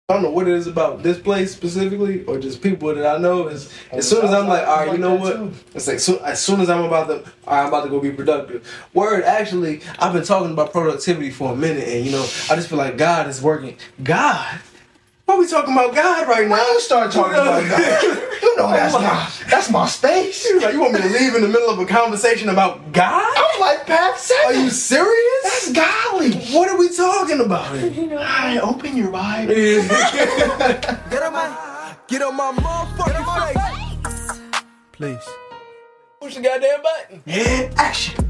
I don't know what it is about this place specifically, or just people that I know. Is as soon as I'm like, all right, you know what? It's like as soon as I'm about to go be productive. Word, actually, I've been talking about productivity for a minute, and I just feel like God is working. God. Why are we talking about God right now? Why you start talking about God? You know that's my space. Like, you want me to leave in the middle of a conversation about God? I'm like Pat said. Are you serious? That's godly. What are we talking about? Alright, open your Bible. Get on my motherfucking face. Please. Push the goddamn button. Yeah, action.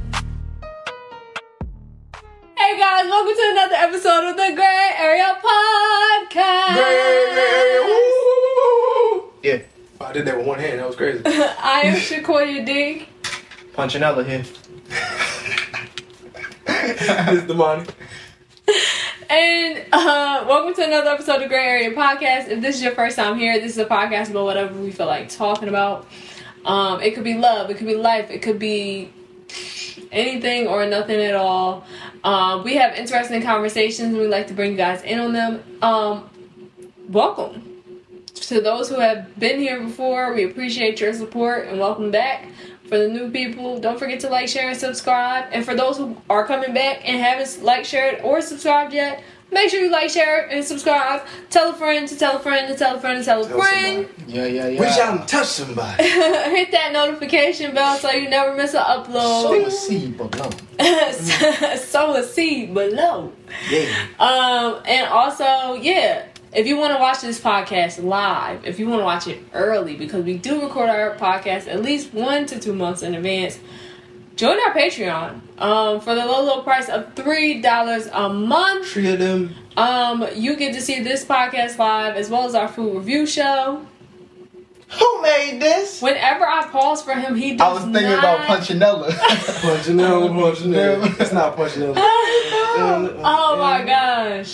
Hey guys, welcome to another episode of the Gray Area Podcast. Gray Area, woo! Yeah. Oh, I did that with one hand. That was crazy. I am Shakoya D. Punchinella here. This is Damani. And welcome to another episode of the Gray Area Podcast. If this is your first time here, this is a podcast about whatever we feel like talking about. It could be love, it could be life, it could be anything or nothing at all. We have interesting conversations and we like to bring you guys in on them. Welcome to those who have been here before. We appreciate your support and welcome back. For the new people, don't forget to like, share, and subscribe. And for those who are coming back and haven't liked, shared, or subscribed yet, make sure you like, share, and subscribe. Tell a friend to tell a friend to tell a friend to tell a friend. Yeah. Reach out and touch somebody. Hit that notification bell so you never miss an upload. Sow a seed below. Sow a seed below. Yeah. And also, if you want to watch this podcast live, if you want to watch it early, because we do record our podcast at least 1 to 2 months in advance, join our Patreon. For the low price of $3 a month. 3 of them. You get to see this podcast live as well as our food review show. Who made this? Whenever I pause for him, he does I was thinking about Punchinella. Punchinella. It's not Punchinella. Oh my gosh.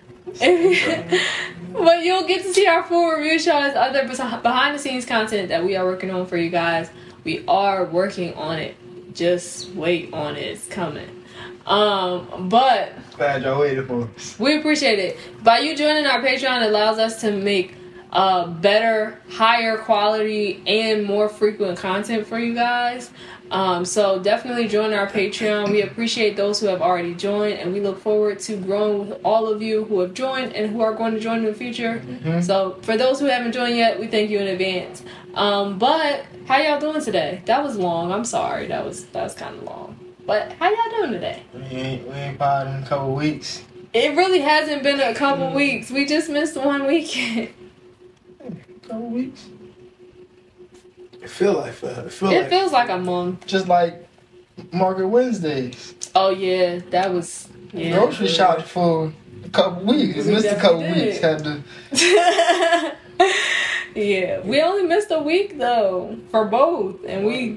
But you'll get to see our full review show as other behind the scenes content that we are working on for you guys. We are working on it. Just wait on it. It's coming. But Glad y'all waited for us. we appreciate it. By you joining our Patreon, it allows us to make better, higher quality, and more frequent content for you guys. So definitely join our Patreon. We appreciate those who have already joined, and we look forward to growing with all of you who have joined and who are going to join in the future. Mm-hmm. So for those who haven't joined yet, we thank you in advance. But how y'all doing today? That was long. I'm sorry. That was kind of long. But how y'all doing today? We ain't potted in a couple weeks. It really hasn't been a couple weeks. We just missed 1 weekend. Couple weeks. It feels like a month. Just like Market Wednesdays. Oh yeah, that was Grocery shop for a couple weeks. We Missed a couple definitely weeks. did. Had to. Yeah, we only missed a week though for both, and we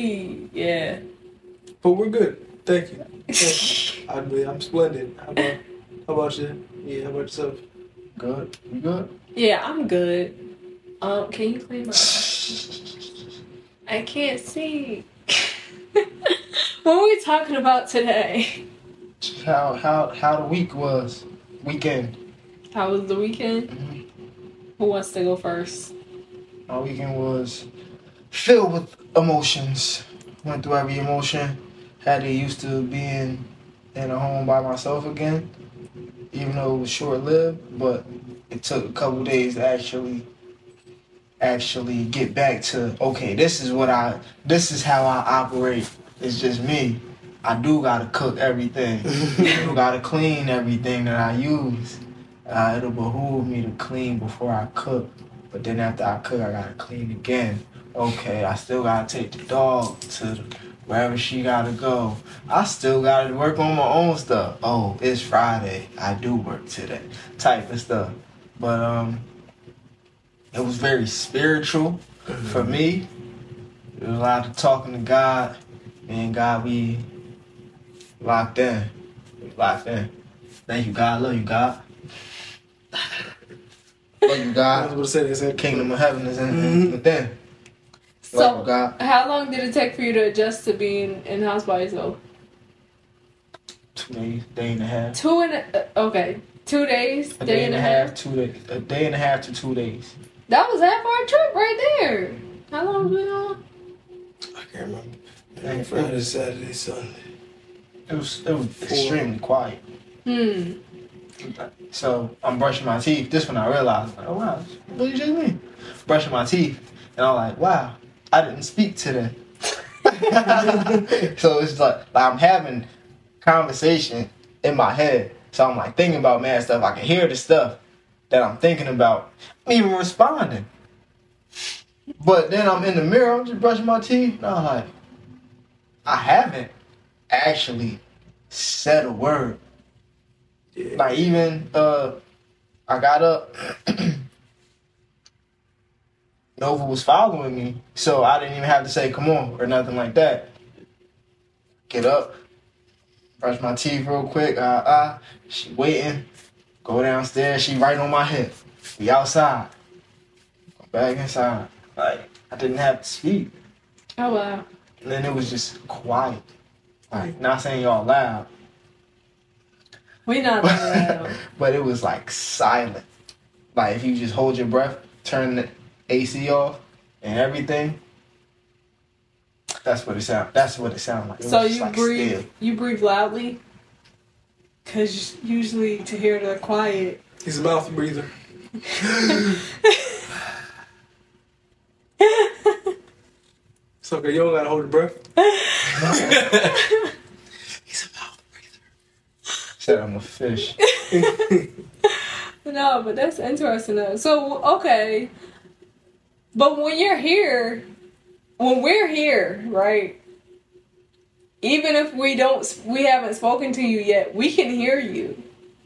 But we're good. Thank you. I'm splendid. How about you? Yeah, how about yourself? Good. You good? Yeah, I'm good. Can you clean my eyes? I can't see. What are we talking about today? How the week was. Weekend. How was the weekend? Mm-hmm. Who wants to go first? My weekend was filled with emotions. Went through every emotion. Had to used to being in a home by myself again. Even though it was short-lived, but it took a couple days to actually get back to, okay, this is how I operate. It's just me. I do gotta cook everything. I do gotta clean everything that I use. It'll behoove me to clean before I cook. But then after I cook, I gotta clean again. Okay, I still gotta take the dog to wherever she gotta go. I still gotta work on my own stuff. Oh, it's Friday. I do work today. Type of stuff. But it was very spiritual for me. There was a lot of talking to God. Me and God, we locked in. Thank you, God. Love you, God. Love you, God. I was going to say this. Kingdom of heaven is within. So, God. How long did it take for you to adjust to being in the house by yourself? 2 days, day and a half. Okay. 2 days? A day and a half, 2 days. A day and a half to 2 days. That was half our trip right there. How long was we on? I can't remember. Friday, Saturday, Sunday. It was extremely quiet. So I'm brushing my teeth. This when I realized, like, oh wow, what did you mean? Brushing my teeth, and I'm like, wow, I didn't speak today. So it's like I'm having conversation in my head. So I'm like thinking about mad stuff. I can hear the stuff that I'm thinking about. I'm even responding. But then I'm in the mirror, I'm just brushing my teeth, and I'm like, I haven't actually said a word. Yeah. Like even I got up, Nova was following me, so I didn't even have to say come on or nothing like that. Get up, brush my teeth real quick, she waiting, go downstairs, she right on my hip. We outside. Go back inside. Like I didn't have to speak. Oh, wow. And then it was just quiet. Like not saying y'all loud. We not that loud. But it was like silent. Like if you just hold your breath, turn the AC off and everything. That's what it sound. That's what it sounded like. It So was just you like breathe. still. You breathe loudly. Cause usually to hear the quiet. He's a mouth breather. It's okay, you don't gotta hold your breath. He's a mouth breather. Said I'm a fish. No, but that's interesting though. So okay, but when you're here, when we're here, right? Even if we haven't spoken to you yet, we can hear you.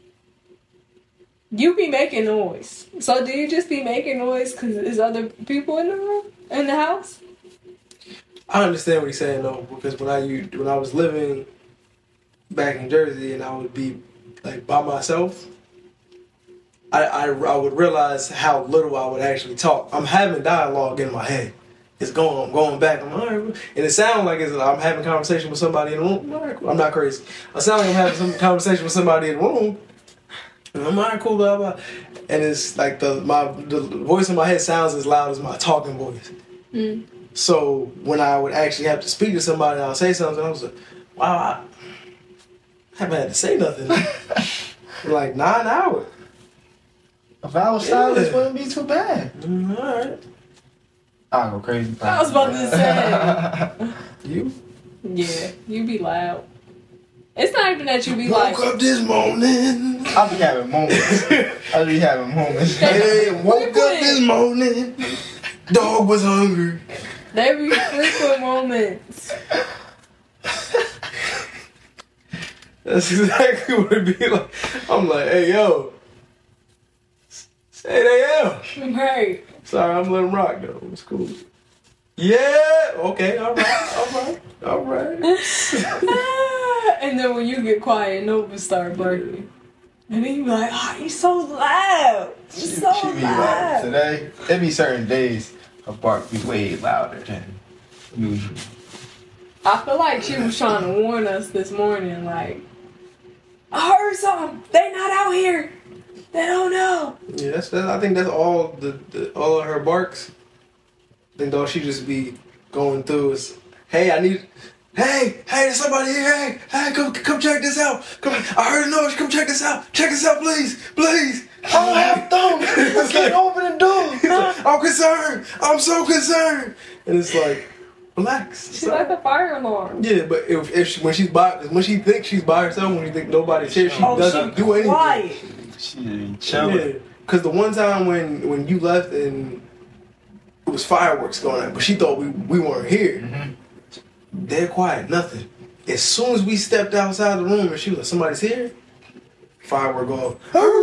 You be making noise. So do you just be making noise because there's other people in the room, in the house? I understand what he's saying though, because when I was living back in Jersey and I would be like by myself, I would realize how little I would actually talk. I'm having dialogue in my head. It's going, I'm going back. I'm all right, and it sounds like I'm having a conversation with somebody in the room. All right, cool. I'm not crazy. I sound like I'm having some conversation with somebody in the room. And I'm all right, cool, blah blah. And it's like the voice in my head sounds as loud as my talking voice. Mm. So when I would actually have to speak to somebody, I'll say something. I was like, wow, I haven't had to say nothing for like 9 hours. A vowel silence wouldn't be too bad. All right. I'll go crazy. I was about to say. You? Yeah, you be loud. It's not even that you be Woke like. up this morning. I'll be having moments. Hey, woke up this morning. Dog was hungry. There be frequent moments. That's exactly what it be like. I'm like, hey, yo. Say they am. Right. Sorry, I'm letting him rock, though. It's cool. Yeah. Okay. All right. And then when you get quiet, Nova start barking. And then you be like, oh, you're so loud. You're so She be loud. Today, there be certain days her bark be way louder than usual. I feel like she was trying to warn us this morning, like, I heard something. They not out here. They don't know. Yeah, that's I think that's all all of her barks. I think all she just be going through is, hey, there's somebody here. Hey, come check this out. Come, I heard a noise. Come check this out. Check this out, please. I don't have thumbs. I can't open the door. Like, I'm concerned. I'm so concerned. And it's like, relax. She's like a fire alarm. Yeah, but when she thinks she's by herself, when she thinks nobody's here, she doesn't do anything. Quiet. She chilling. Yeah, because the one time when you left and it was fireworks going on, but she thought we weren't here. Mm-hmm. Dead quiet, nothing. As soon as we stepped outside the room and she was like, somebody's here, firework go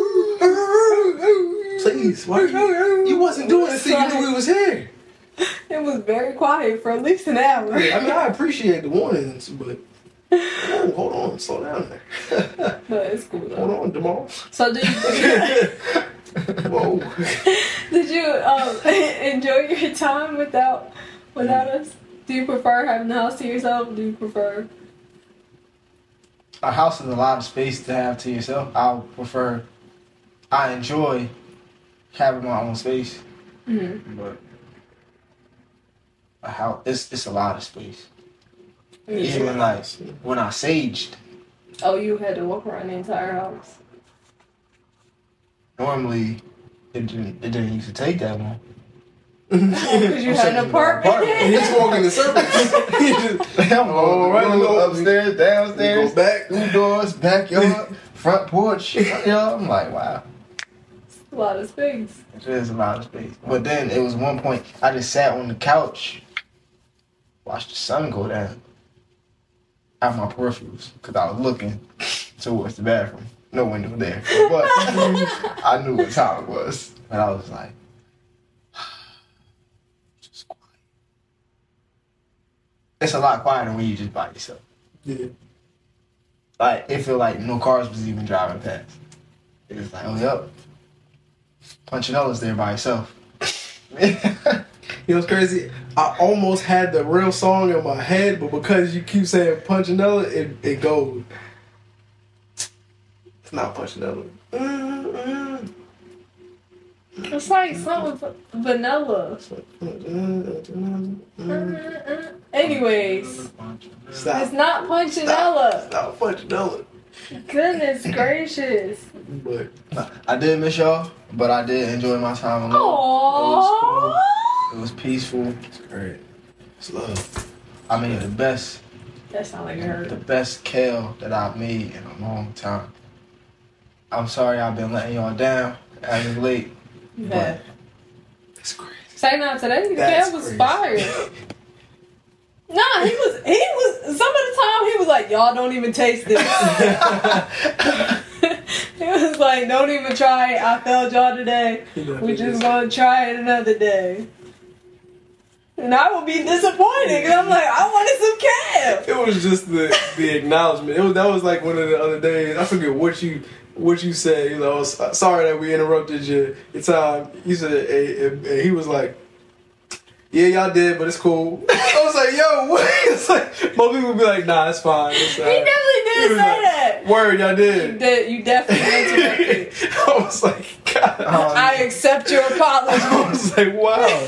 off. Please, why you wasn't doing it until you knew we was here. It was very quiet for at least an hour. I mean, I appreciate the warnings, but hold on, slow down there. But it's cool though. Hold on, Jamal. So did Whoa. Did you enjoy your time without us? Do you prefer having the house to yourself? Do you prefer? A house is a lot of space to have to yourself. I would prefer I enjoy having my own space, but a house, it's a lot of space. Even like when I saged, Oh, you had to walk around the entire house. normally it didn't used to take that long. Because you had an apartment. And he's walking in circles. He just, I'm right, going go upstairs, downstairs, go back. 2 doors, backyard, front porch. Yeah, I'm like, wow. A lot of space. It is a lot of space. But then it was one point I just sat on the couch, watched the sun go down out my peripherals because I was looking towards the bathroom. No window there, but I knew what time it was, and I was like, just quiet. It's a lot quieter when you just by yourself. Yeah. Like it feel like no cars was even driving past. It was like, oh yep, Punchanella's there by himself. You know what's crazy? I almost had the real song in my head, but because you keep saying Punchinella, it goes. It's not Punchinella. It's like something with vanilla. Anyways, Stop. it's not Punchinella. It's not Punchinella. Goodness gracious. But I did miss y'all, but I did enjoy my time alone. Aww. It was peaceful. it's great. It's love. I made the best That sounds like it hurt. kale that I've made in a long time. I'm sorry I've been letting y'all down as of late. Yeah. That's crazy. Say not today. The That's cat was crazy. fire. Nah, he was some of the time he was like, y'all don't even taste this. He was like, don't even try it. I failed y'all today. We just gonna try it another day. And I will be disappointed because I'm like, I wanted some cat. It was just the acknowledgement. That was like one of the other days. I forget what you said. You know, I was sorry that we interrupted your time. You said, and he was like, yeah, y'all did, but it's cool. I was like, yo, what? It's like, most people would be like, nah, it's fine. It's He definitely did say that. Word, y'all did. You definitely interrupted. I was like, God. I accept your apology. I was like, wow.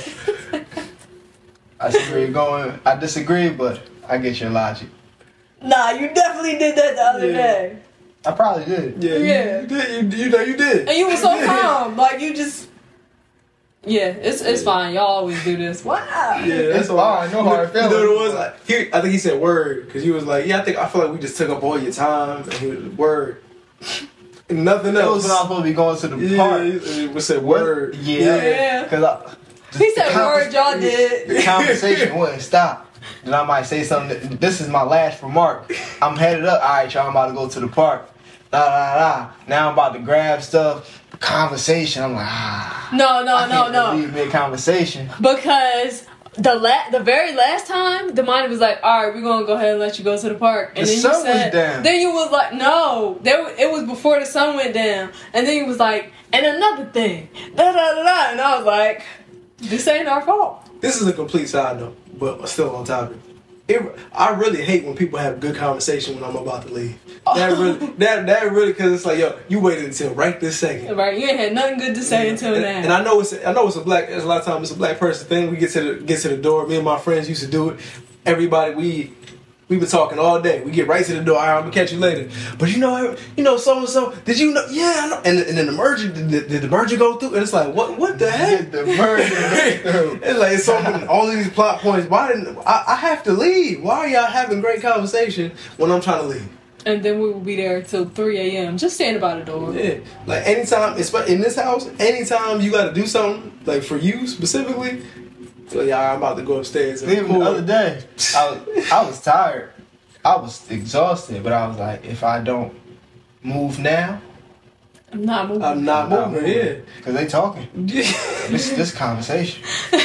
I disagree, but I get your logic. Nah, you definitely did that the other day. I probably did. Yeah, Yeah. You did. You know you did. And you were so calm. Like, you just... Yeah, it's fine. Y'all always do this. Wow. Yeah, It's fine. No hard You know feelings. what it was? I think he said word because he was like, yeah, I feel like we just took up all your time. And he was word. And nothing That else. was when I was supposed to be going to the Yeah, park. we said word. Yeah. Because He said word, y'all did. the conversation wouldn't stop. Then I might say something. This is my last remark. I'm headed up. All right, y'all. I'm about to go to the park. Da da da. Now I'm about to grab stuff. Conversation. I'm like, No. Leave mid conversation. Because the very last time, Damani was like, all right, we're going to go ahead and let you go to the park. And The then sun you was said, down. Then you was like, no. It was before the sun went down. And then you was like, and another thing. Da da da da. And I was like, this ain't our fault. This is a complete side note, but still on topic. I really hate when people have good conversation when I'm about to leave. That really, because it's like, yo, you waited until right this second. Right? You ain't had nothing good to say until now. And I know it's a lot of times it's a black person thing. We get to the door. Me and my friends used to do it. Everybody, we been talking all day. We get right to the door. All right, I'm gonna catch you later. But you know, so and so. Did you know? Yeah, I know. And then the merger, did the merger go through? And it's like, what the heck? The merger go through. It's like it's so all of these plot points. Why didn't I have to leave? Why are y'all having great conversation when I'm trying to leave? And then we will be there till 3 a.m. Just standing by the door. Yeah, like anytime, especially in this house, anytime you got to do something, like for you specifically. So yeah, I'm about to go upstairs. And Even the other day, I was tired. I was exhausted, but I was like, if I don't move now, I'm not moving. I'm not moving. Yeah, because they talking. This conversation. So,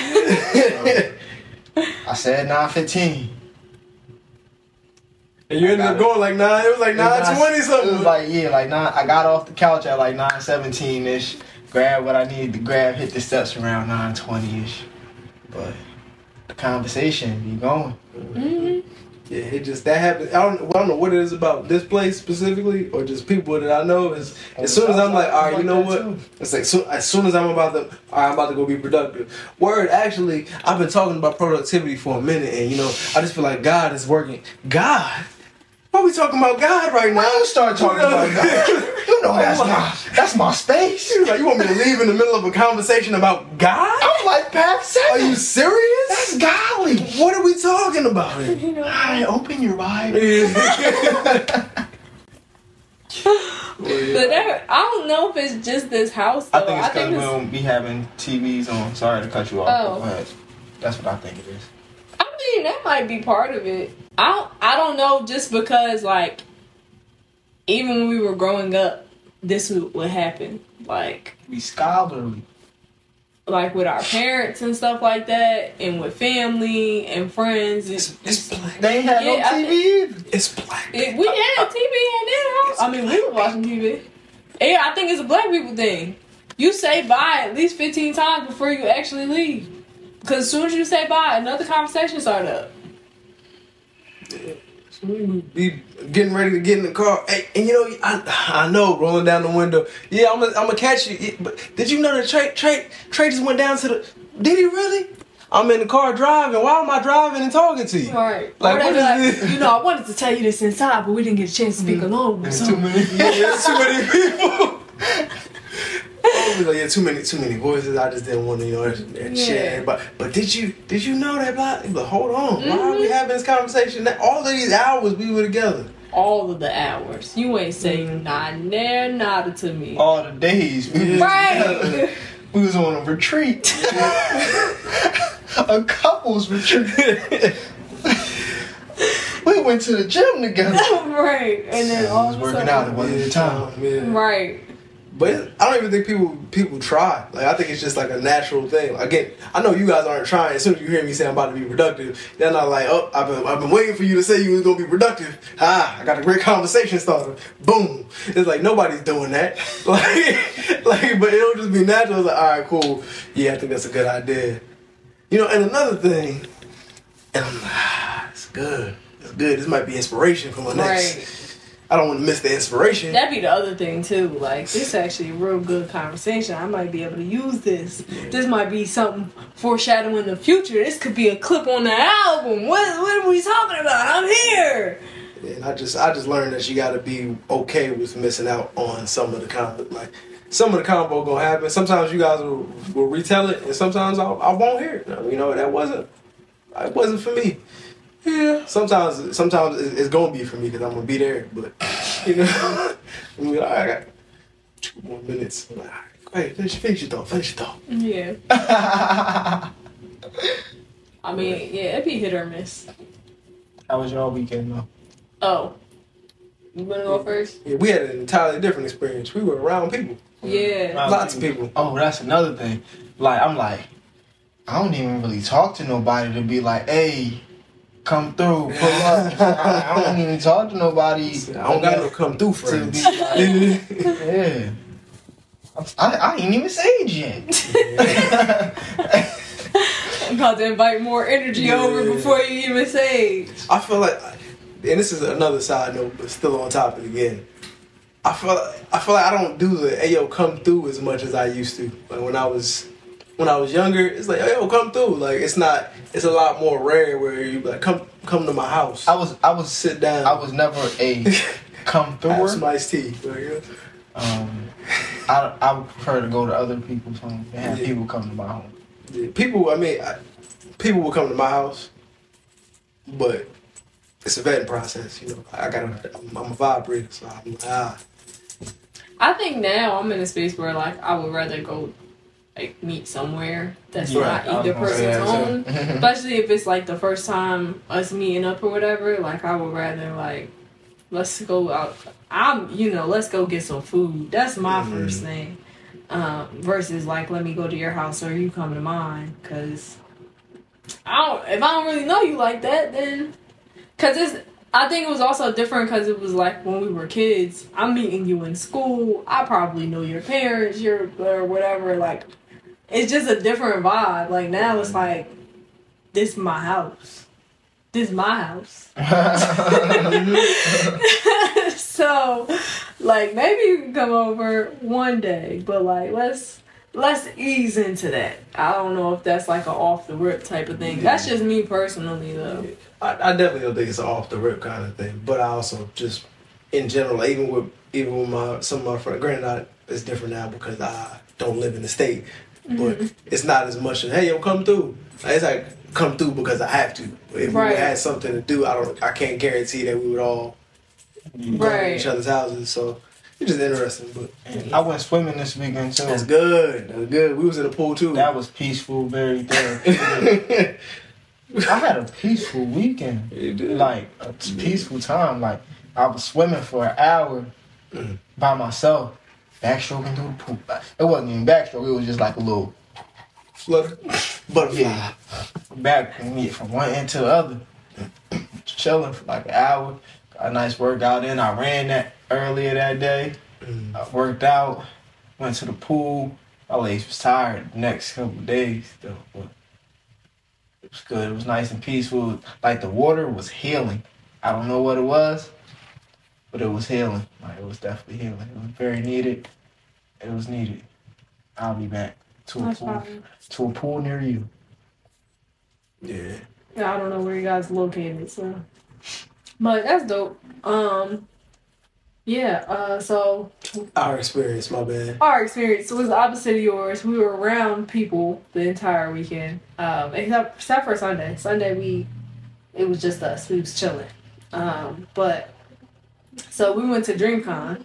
I said 9:15. and you ended up going like 9. It was like 9:20 something. It was like 9. I got off the couch at like 9:17 ish. Grabbed what I needed to grab. Hit the steps around 9:20 ish. But the conversation be going. Mm-hmm. Yeah, it just that happened. I don't know what it is about this place specifically, or just people that I know. Is as soon as I'm like, all right, you know what? It's like as soon as I'm about to, all right, I'm about to go be productive. Word, actually, I've been talking about productivity for a minute, and you know, I just feel like God is working. God. Why are we talking about God right now? Why you start talking about God? You know that's my space. You want me to leave in the middle of a conversation about God? I'm like Pat said. Are you serious? That's godly. What are we talking about? Alright, open your Bible. But I don't know if it's just this house though. I think it's because we don't be having TVs on. Sorry to cut you off. Oh. Go ahead. That's what I think it is. I mean, that might be part of it. I don't know, just because, like, even when we were growing up, this would happen. Like, Be scholarly. like with our parents and stuff like that, and with family and friends. It's black. They ain't had no Yeah, TV either. It's black. We had TV in their house. I mean, we were watching TV. Yeah, I think it's a black people thing. You say bye at least 15 times before you actually leave. Because as soon as you say bye, another conversation started up. So we would be getting ready to get in the car. Hey, and you know, I know, rolling down the window. Yeah, I'm gonna catch you. Yeah, but did you know that Trey just went down to the? Did he really? I'm in the car driving. Why am I driving and talking to you? Right. Like, what is this? You know, I wanted to tell you this inside, but we didn't get a chance to speak alone. There's So. too many. There's too many people. I was like, yeah, too many voices. I just didn't want to, you know, and share. But did you know that? But hold on, why are we having this conversation? All of these hours we were together. All of the hours. You ain't saying nada to me. All the days. We was Right. together. We was on a retreat. A couples retreat. We went to the gym together. Right. And then all was of a working sudden. out. It wasn't the time. Yeah. Right. But I don't even think people try. Like, I think it's just like a natural thing. Again, I know you guys aren't trying. As soon as you hear me say I'm about to be productive, they're not like, oh, I've been waiting for you to say you was gonna be productive. I got a great conversation starter. Boom. It's like nobody's doing that. Like, but it'll just be natural. It's like, all right, cool. Yeah, I think that's a good idea. You know, and another thing, and I'm like, it's good. It's good. This might be inspiration for my next. Right. I don't want to miss the inspiration. That'd be the other thing too. Like, this is actually a real good conversation. I might be able to use this. This might be something foreshadowing the future. This could be a clip on the album. What are we talking about? I'm here. And I just learned that you got to be okay with missing out on some of the convo. Like, some of the convo gonna happen. Sometimes you guys will retell it, and sometimes I won't hear it. You know, it wasn't for me. Yeah. Sometimes it's gonna be for me because I'm gonna be there. But you know, I'm like, all right, I got 2 more minutes. I'm like, all right, go ahead, finish your thought. Yeah. I mean, yeah, it'd be hit or miss. How was your weekend though? Oh. You wanna go first? Yeah, we had an entirely different experience. We were around people, Yeah. lots of people. Oh, that's another thing. Like, I'm like, I don't even really talk to nobody to be like, hey, come through, pull up. I don't even talk to nobody. I don't got no come through to friends. be like, yeah. I ain't even saved yet. I'm about to invite more energy over before you even say it. I feel like, and this is another side note, but still on topic again. I feel like I don't do the "Ayo, come through" as much as I used to. Like when I was younger, it's like "Ayo, come through." Like it's a lot more rare where you like come to my house. I was sit down. I was never a come through. Have some iced tea. I would prefer to go to other people's homes and have people come to my home. Yeah, people will come to my house, but it's a vetting process. You know, I'm a vibrator, so I'm I think now I'm in a space where like I would rather go like meet somewhere that's Right. not either person's home. Especially if it's like the first time us meeting up or whatever. Like I would rather like let's go out. Let's go get some food. That's my first thing. Versus like let me go to your house or you come to mine. Cause if I don't really know you like that, then I think it was also different because it was like when we were kids. I'm meeting you in school. I probably know your parents, or whatever. Like, it's just a different vibe. Like now, it's like this is my house. this is my house. So, like, maybe you can come over one day, but like, let's ease into that. I don't know if that's like an off the rip type of thing. That's just me personally, though. I definitely don't think it's an off the rip kind of thing, but I also just in general, even with some of my friends, granted, it's different now because I don't live in the state, but it's not as much as, hey, yo, come through. It's like come through because I have to. If we had something to do, I can't guarantee that we would all go to each other's houses. So it's just interesting. But I went swimming this weekend too. That's good. That's good. We was in the pool too. That was peaceful, very therapeutic. I had a peaceful weekend. You did. Like a peaceful time. Like I was swimming for an hour by myself, backstroking through the pool. It wasn't even backstroke. It was just like a little flutter, butterfly. Yeah. Back from one end to the other, chilling for like an hour. Got a nice workout in. I ran that earlier that day. I worked out, went to the pool. My legs was tired the next couple of days though, but it was good. It was nice and peaceful. Like the water was healing. I don't know what it was, but it was healing. Like it was definitely healing. It was very needed. It was needed. I'll be back to a pool near you. Yeah. Yeah, I don't know where you guys located, so. But that's dope. So Our experience, my bad. our experience was the opposite of yours. We were around people the entire weekend, except for Sunday. Sunday it was just us. We was chilling. But so we went to DreamCon,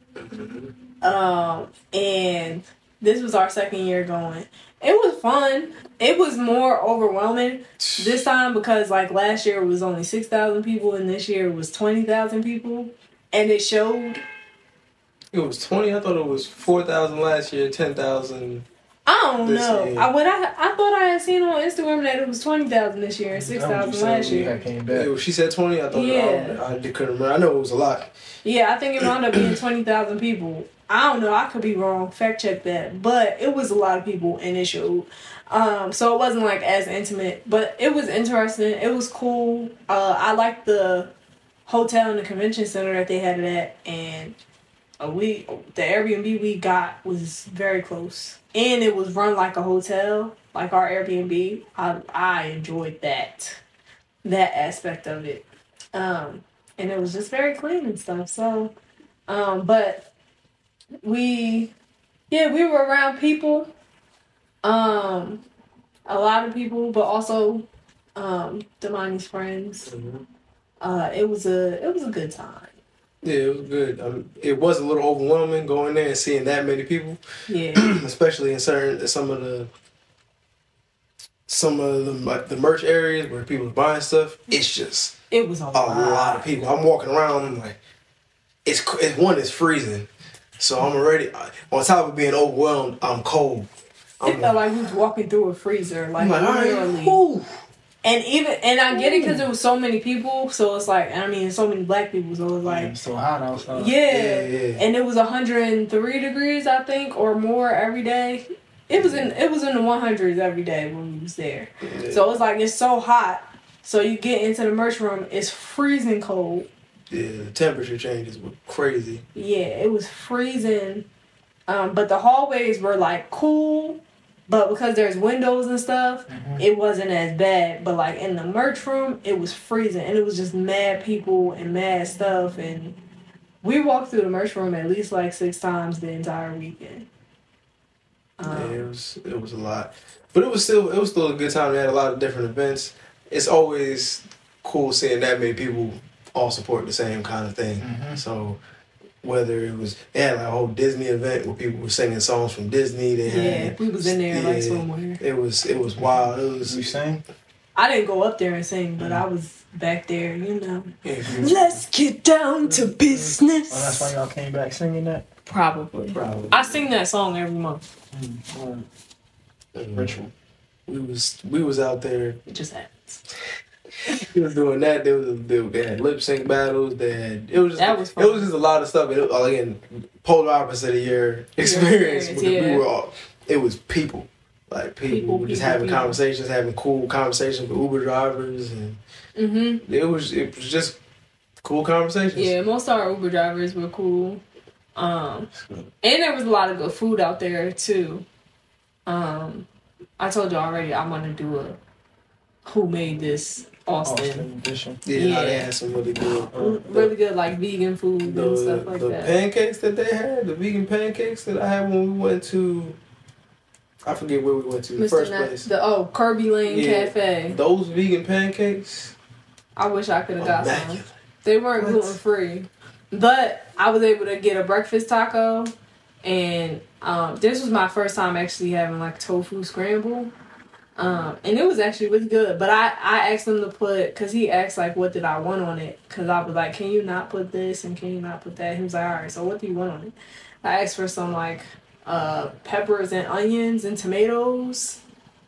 and this was our second year going. It was fun. It was more overwhelming this time because like last year it was only 6,000 people and this year it was 20,000 people, and it showed. It was 20. I thought it was 4,000 last year, 10,000. I don't this know. year. I thought I had seen on Instagram that it was 20,000 this year and 6,000 last year. I came back. She said 20. I thought I couldn't remember. I know it was a lot. Yeah, I think it wound up being 20,000 people. I don't know. I could be wrong. Fact check that. But it was a lot of people and it showed. So it wasn't like as intimate, but it was interesting. It was cool. I liked the hotel and the convention center that they had it at, and the Airbnb we got was very close, and it was run like a hotel, like our Airbnb. I enjoyed that aspect of it, and it was just very clean and stuff. So, but we were around people. A lot of people, but also Damani's friends. It was a good time. Yeah, it was good. It was a little overwhelming going there and seeing that many people. Yeah, especially in some of the merch areas where people are buying stuff. it was a lot of people. I'm walking around. I'm like, it's freezing, so I'm already on top of being overwhelmed. I'm cold. It felt like we was walking through a freezer, like literally. Right, and I get it because there was so many people, so it's like, I mean, so many black people, so it's like It's so hot outside. yeah. And it was 103 degrees, I think, or more every day. It was in the 100s every day when we was there. Yeah. So it's like it's so hot. So you get into the merch room, it's freezing cold. Yeah, the temperature changes were crazy. Yeah, it was freezing. But the hallways were like cool, but because there's windows and stuff, it wasn't as bad. But like in the merch room, it was freezing, and it was just mad people and mad stuff. And we walked through the merch room at least like 6 times the entire weekend. It was a lot, but it was still a good time. We had a lot of different events. It's always cool seeing that many people all support the same kind of thing. So whether it was, they had like a whole Disney event where people were singing songs from Disney. We was in there like somewhere. It was wild. It was. You sing? I didn't go up there and sing, but I was back there, you know. Yeah, Let's get down to business. Oh, that's why y'all came back singing that? Probably. I sing that song every month. Ritual. We was out there. It just happens. We was doing that. They had lip sync battles. It was just a lot of stuff. Again, polar opposite of your experience. experience, We were all. It was people. Like people just having conversations, having cool conversations with Uber drivers, and it was just cool conversations. Yeah, most of our Uber drivers were cool. And there was a lot of good food out there too. I told you already I want to do a Who Made This Austin edition. Yeah, they had some really good, like vegan food and stuff like the that. pancakes that they had, the vegan pancakes that I had when we went to, I forget where we went to, the first place. Kirby Lane Cafe. Those vegan pancakes. I wish I could have got some. They weren't gluten free, but I was able to get a breakfast taco, and this was my first time actually having like tofu scramble. And it was actually really good, but I asked him to put, because he asked like what did I want on it, because I was like, can you not put this and can you not put that? He was like, alright, so what do you want on it? I asked for some like peppers and onions and tomatoes.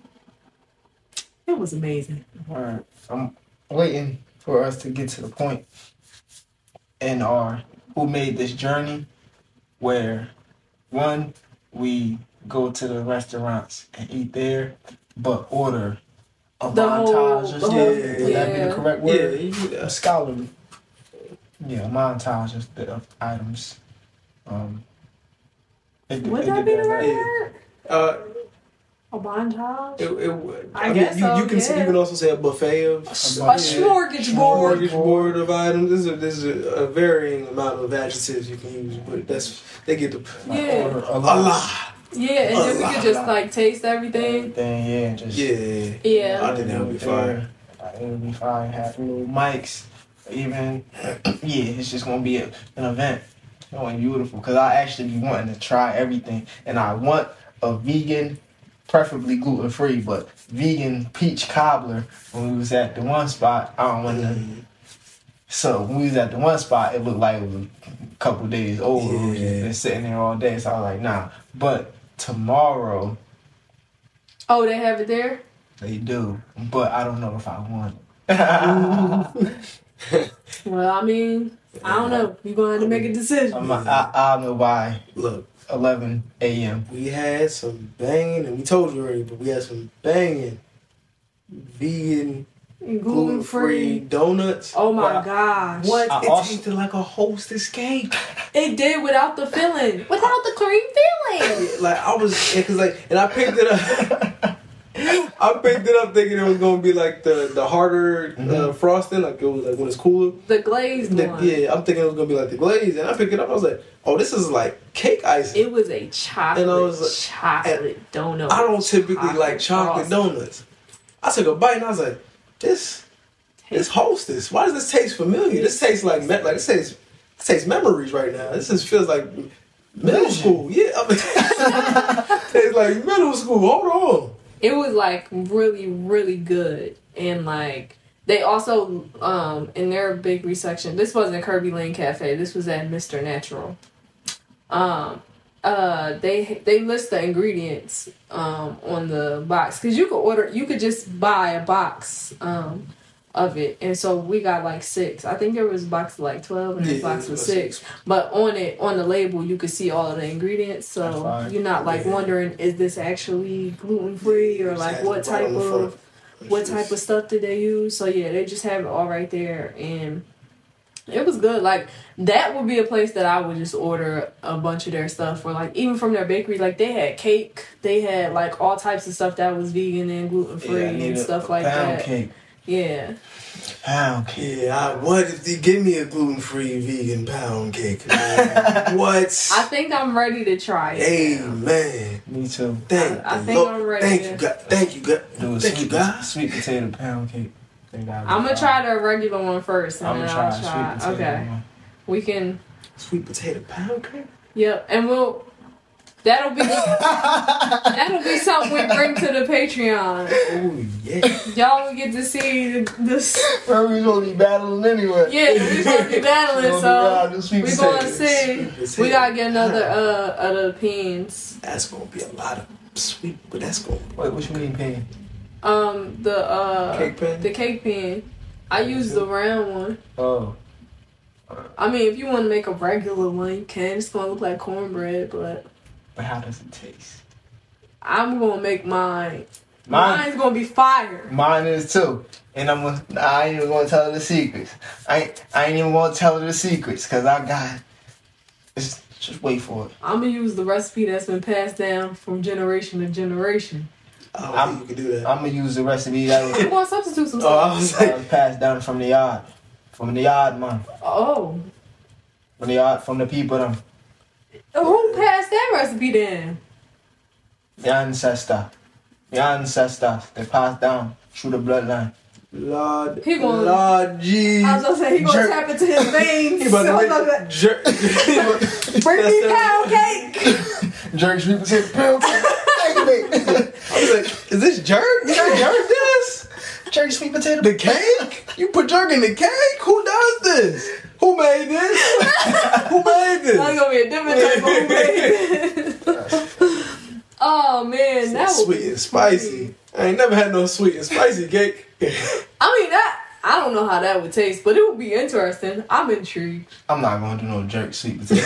It was amazing. Alright, I'm waiting for us to get to the point in our Who Made This journey where one, we go to the restaurants and eat there, but order a montage. Would that be the correct word? Yeah. Scholarly. Yeah, a montage of items. Would that be the right word? A montage? I guess you can also say a buffet of a smorgasbord. Smorgasbord of items. This is a varying amount of adjectives you can use, but they get the a lot. Yeah, and then we could just like taste everything. Yeah. I think that would be fire. It would be fire. Have little mics, even. It's just gonna be an event. It's gonna be beautiful because I actually be wanting to try everything, and I want a vegan, preferably gluten free, but vegan peach cobbler. When we was at the one spot, I don't want to. So when we was at the one spot, it looked like it was a couple days old. Yeah. We been sitting there all day, so I was like, nah. But tomorrow. Oh, they have it there? They do, but I don't know if I want it. Well, I mean, I don't know. You're going to have to make a decision. I'll know by 11 a.m. We had some banging, and we told you already, but we had some banging vegan gluten-free donuts. Oh my gosh. What? It tasted like a Hostess cake. It did without the filling. Without the cream filling. Like I was, and I picked it up. I picked it up thinking it was gonna be like the harder frosting, like it was like when it's cooler. The glazed one. Yeah, I'm thinking it was gonna be like the glaze, and I picked it up. I was like, oh, this is like cake icing. It was a chocolate donut. I don't typically like chocolate donuts. I took a bite and I was like, this Hostess. Why does this taste familiar? This tastes like this tastes memories right now. This just feels like middle school. Yeah, I mean, tastes like middle school. Hold on. It was like really, really good, and like they also in their bakery section. This wasn't Kirby Lane Cafe. This was at Mr. Natural. They list the ingredients on the box because you could just buy a box of it, and so we got like 6. I think there was a box of like 12 and a box of 6. But on the label you could see all of the ingredients, so you're not like wondering, is this actually gluten free or like what type of stuff did they use? So yeah, they just have it all right there, and it was good. Like that would be a place that I would just order a bunch of their stuff, or like even from their bakery. Like they had cake, they had like all types of stuff that was vegan and gluten free and stuff like that. Cake. Yeah. Pound cake. Yeah, what if they give me a gluten-free vegan pound cake? What? I think I'm ready to try it. Amen. Me too. I think I'm ready. Thank you, God. Sweet potato pound cake. I'm gonna try the regular one first, and then I'll try. Sweet potato one. We can. Sweet potato pound cake. Yep, and that'll be something we bring to the Patreon. Oh yeah. Y'all will get to see this. Well, we gonna be battling anyway. Yeah, we gonna be battling, so we gonna see. We gotta get another other pins. That's gonna be a lot of sweet, but that's gonna. Wait, what you mean pan? The cake pan. The cake pan. I use the round one. Oh. I mean, if you want to make a regular one, you can. It's gonna look like cornbread, but how does it taste? I'm gonna make mine. Mine's gonna be fire. Mine is too. And I ain't even gonna tell her the secrets. I ain't even gonna tell her the secrets because I got. Just wait for it. I'm gonna use the recipe that's been passed down from generation to generation. You can do that. I'm gonna use the recipe that was. I'm gonna substitute some I stuff. was like, passed down from the yard, man. Oh, From the yard, from the people them. who passed that recipe then? The ancestors. They passed down through the bloodline. Lord, He gonna- Lord, G. I was gonna say he gonna Jerk. tap into his veins. He about So I'm to gonna- make jerk. Bring me pound cake. Jerk sweet potato pound cake. I was like, is this jerk? You got jerk this? Jerk sweet potato. The cake? You put jerk in the cake? Who does this? Who made this? Who made this? That's gonna be a different type of way. Oh man, that was Sweet and spicy. I ain't never had no sweet and spicy cake. I mean that. I don't know how that would taste, but it would be interesting. I'm intrigued. I'm not gonna do no jerk sweet potato.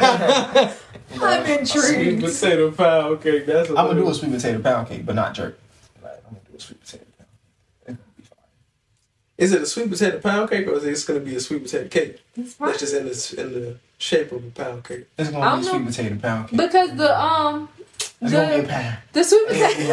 I'm Sweet intrigued. potato pound cake. That's I'm gonna do a sweet potato pound cake, but not jerk. Like, I'm gonna do a sweet potato pound. It's gonna be fine. Is it a sweet potato pound cake or is it just gonna be a sweet potato cake? It's That's just in the shape of a pound cake. It's I gonna be a don't sweet know. potato pound cake. Because It's gonna be a pound. the sweet potato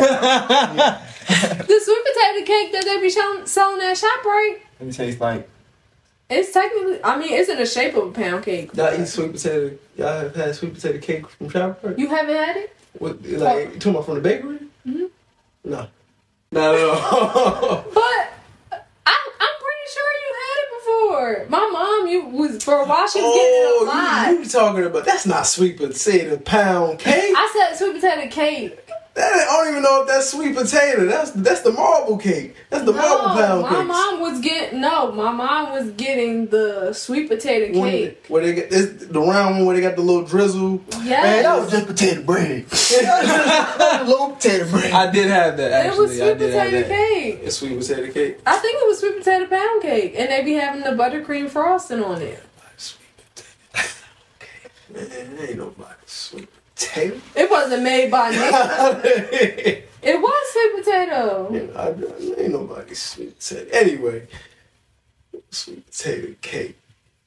the sweet potato cake that they be selling at ShopRite, It tastes like it's technically, I mean, it's in the shape of a pound cake. Y'all eat sweet potato. Y'all have had sweet potato cake from ShopRite? You haven't had it? What, like, you talking about from the bakery? Mhm. No. Not at all. But I'm pretty sure you had it before. My mom, you was for a while she was getting it a lot. you talking about, that's not sweet potato pound cake. I said sweet potato cake. I don't even know if that's sweet potato. That's the marble cake. That's the marble pound my cake. mom was getting the sweet potato cake. Where they get this, the round one where they got the little drizzle. Yes. man, that was just potato bread. That was low potato bread. I did have that It actually. was sweet potato cake. It's sweet potato cake. I think it was sweet potato pound cake, and they be having the buttercream frosting on it. Sweet potato cake. Man, ain't nobody sweet potato. It wasn't made by me. It was sweet potato. Ain't nobody sweet potato. Anyway, sweet potato cake.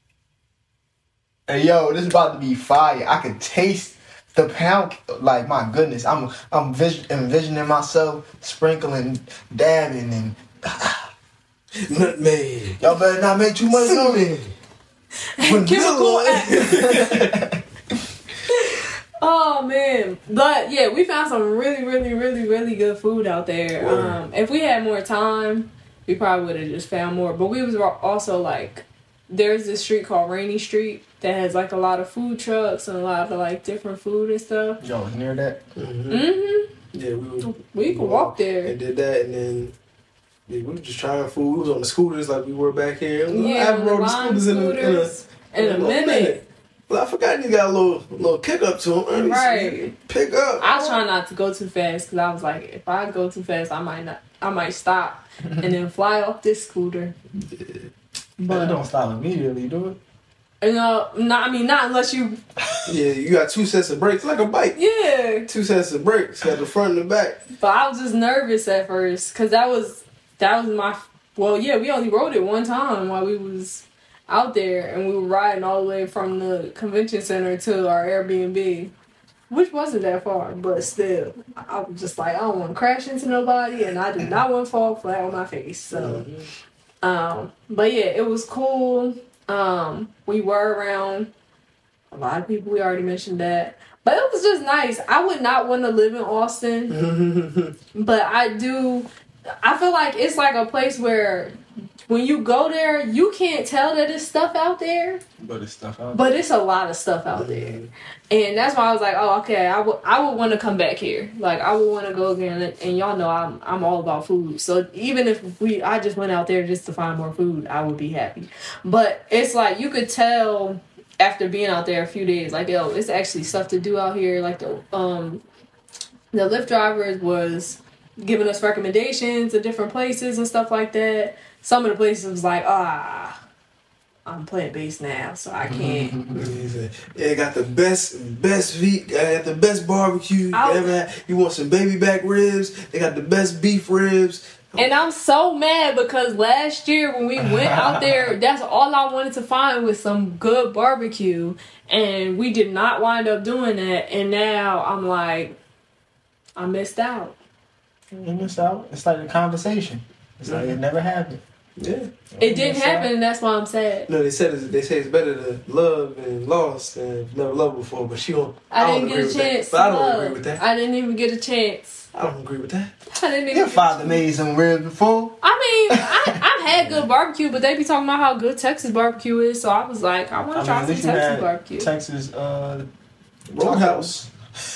Hey yo, this is about to be fire. I can taste the pound. Like my goodness, I'm envisioning myself sprinkling, dabbing, and Nutmeg. y'all better not make too much noise. Chemical Oh man, but yeah, we found some really, really, really, really good food out there. Word. If we had more time, we probably would have just found more. But we was also like, there's this street called Rainy Street that has like a lot of food trucks and a lot of like different food and stuff. Yo, it's near that. Mm-hmm. Yeah, We could walk there. and did that, and then we were just trying food. We was on the scooters like we were back here. I Yeah, haven't rode the Lime scooters scooters in a little minute. Well, I forgot you got a little kick up to them. Right. Pick up. I try not to go too fast because I was like, if I go too fast, I might stop and then fly off this scooter. But don't stop immediately, do it. Not unless you. Yeah, you got 2 sets of brakes like a bike. Yeah. 2 sets of brakes, got the front and the back. But I was just nervous at first because that was my. Well, yeah, we only rode it one time while we was out there, and we were riding all the way from the convention center to our Airbnb, which wasn't that far, but still, I was just like, I don't want to crash into nobody, and I did not want to fall flat on my face. So, but yeah, it was cool. We were around a lot of people. We already mentioned that. But it was just nice. I would not want to live in Austin, but I do. I feel like it's like a place where when you go there, you can't tell that there's stuff out there, But it's stuff out. but it's a lot of stuff out there. And that's why I was like, oh, okay, I would want to come back here. Like, I would want to go again. And y'all know I'm all about food. So even if I just went out there just to find more food, I would be happy. But it's like, you could tell after being out there a few days, like, yo, it's actually stuff to do out here. Like, the Lyft drivers was giving us recommendations of different places and stuff like that. Some of the places was like, I'm plant based now, so I can't. Yeah, it got the best meat, got the best barbecue you ever had. You want some baby back ribs? They got the best beef ribs. And I'm so mad because last year when we went out there, that's all I wanted to find was some good barbecue, and we did not wind up doing that. And now I'm like, I missed out. You missed out. It's like a conversation. It's like it never happened. Yeah, It didn't happen, and that's why I'm sad. no, they say it's better to love and lost than never loved before. But she don't. I don't didn't get agree a with that. chance. But I to don't love. agree with that. I didn't even get a chance. I don't agree with that. I didn't even. Your get a father chance. made some ribs before. I mean, I've had good barbecue, but they be talking about how good Texas barbecue is. So I was like, I want to try at some least you Texas had barbecue. Texas Roadhouse.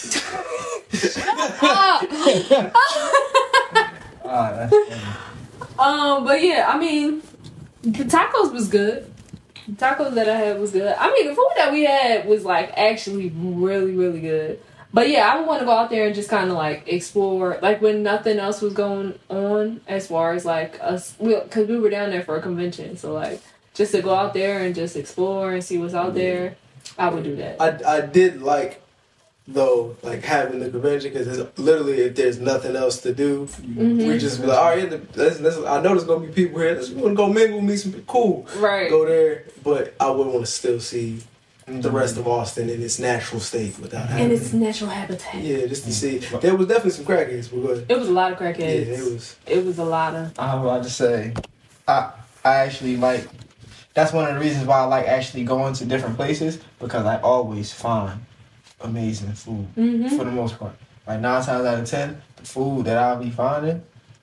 that's funny. But yeah, I mean, the tacos was good. The tacos that I had was good. I mean, the food that we had was like actually really, really good. But yeah, I would want to go out there and just kind of like explore, like when nothing else was going on as far as like us, because we were down there for a convention. So like just to go out there and just explore and see what's out there, I would do that. I did like though, like having the convention because literally if there's nothing else to do, we just be like, all right, let's, I know there's gonna be people here. Let's want to go mingle, meet some people. Cool, Right. Go there, but I would want to still see the rest of Austin in its natural state without having. And its natural habitat. yeah, just to see. There was definitely some crackheads, but go ahead. It was a lot of Yeah, crackheads. it was. It was a lot of. I was about to say, I actually like. That's one of the reasons why I like actually going to different places because I always find amazing food for the most part. Like 9 times out of 10, the food that I'll be finding,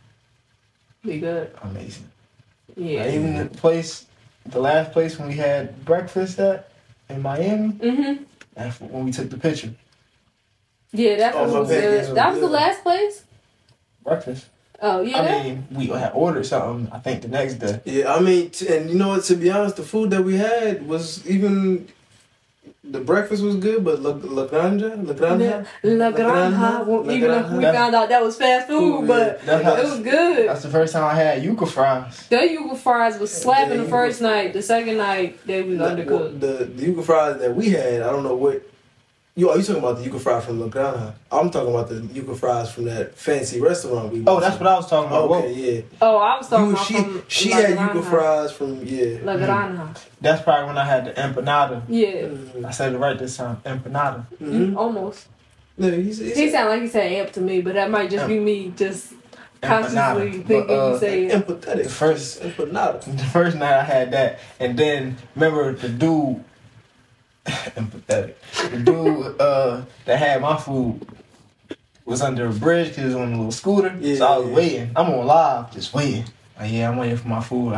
Be good. amazing. Yeah. Like, even the last place when we had breakfast at in Miami, that's when we took the picture. Yeah, that Oh, food my was bad, good. yeah, That was the yeah. last place? Breakfast. Oh, yeah. I mean, we had ordered something. I think the next day. Yeah, I mean, and you know what? To be honest, the food that we had was even. The breakfast was good, but La Granja. La Granja. Well, even though we found out that was fast food, but it was good. That's the first time I had yuca fries. The yuca fries was slapping Yeah, the first night. The second night, they was undercooked. The yuca fries that we had, I don't know what. You talking about the yuca fries from La Granja? I'm talking about the yuca fries from that fancy restaurant we went Oh, that's to. what I was talking about. Okay, yeah. Oh, I was talking about from She La had Granja. yuca fries from La Granja. That's probably when I had the empanada. Yeah. I said it right this time. Empanada. Mm-hmm. Almost. No, He sounded like he said amp to me, but that might just be me just consciously Empanada. thinking But, he said empathetic. The first- empanada. The first night I had that, and then remember the dude, empathetic. The dude that had my food was under a bridge because he was on a little scooter. Yeah, So I was yeah. waiting. I'm on live, just waiting. Like, yeah, I'm waiting for my food.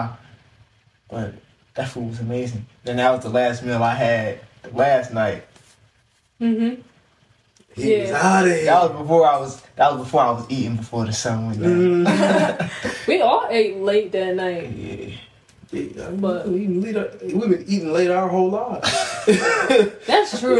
But that food was amazing. Then that was the last meal I had the last night. He Yeah. was out of here. That was before I was eating before the sun went down. we all ate late that night. Yeah. Yeah, But- we've been eating late our whole lives. That's true.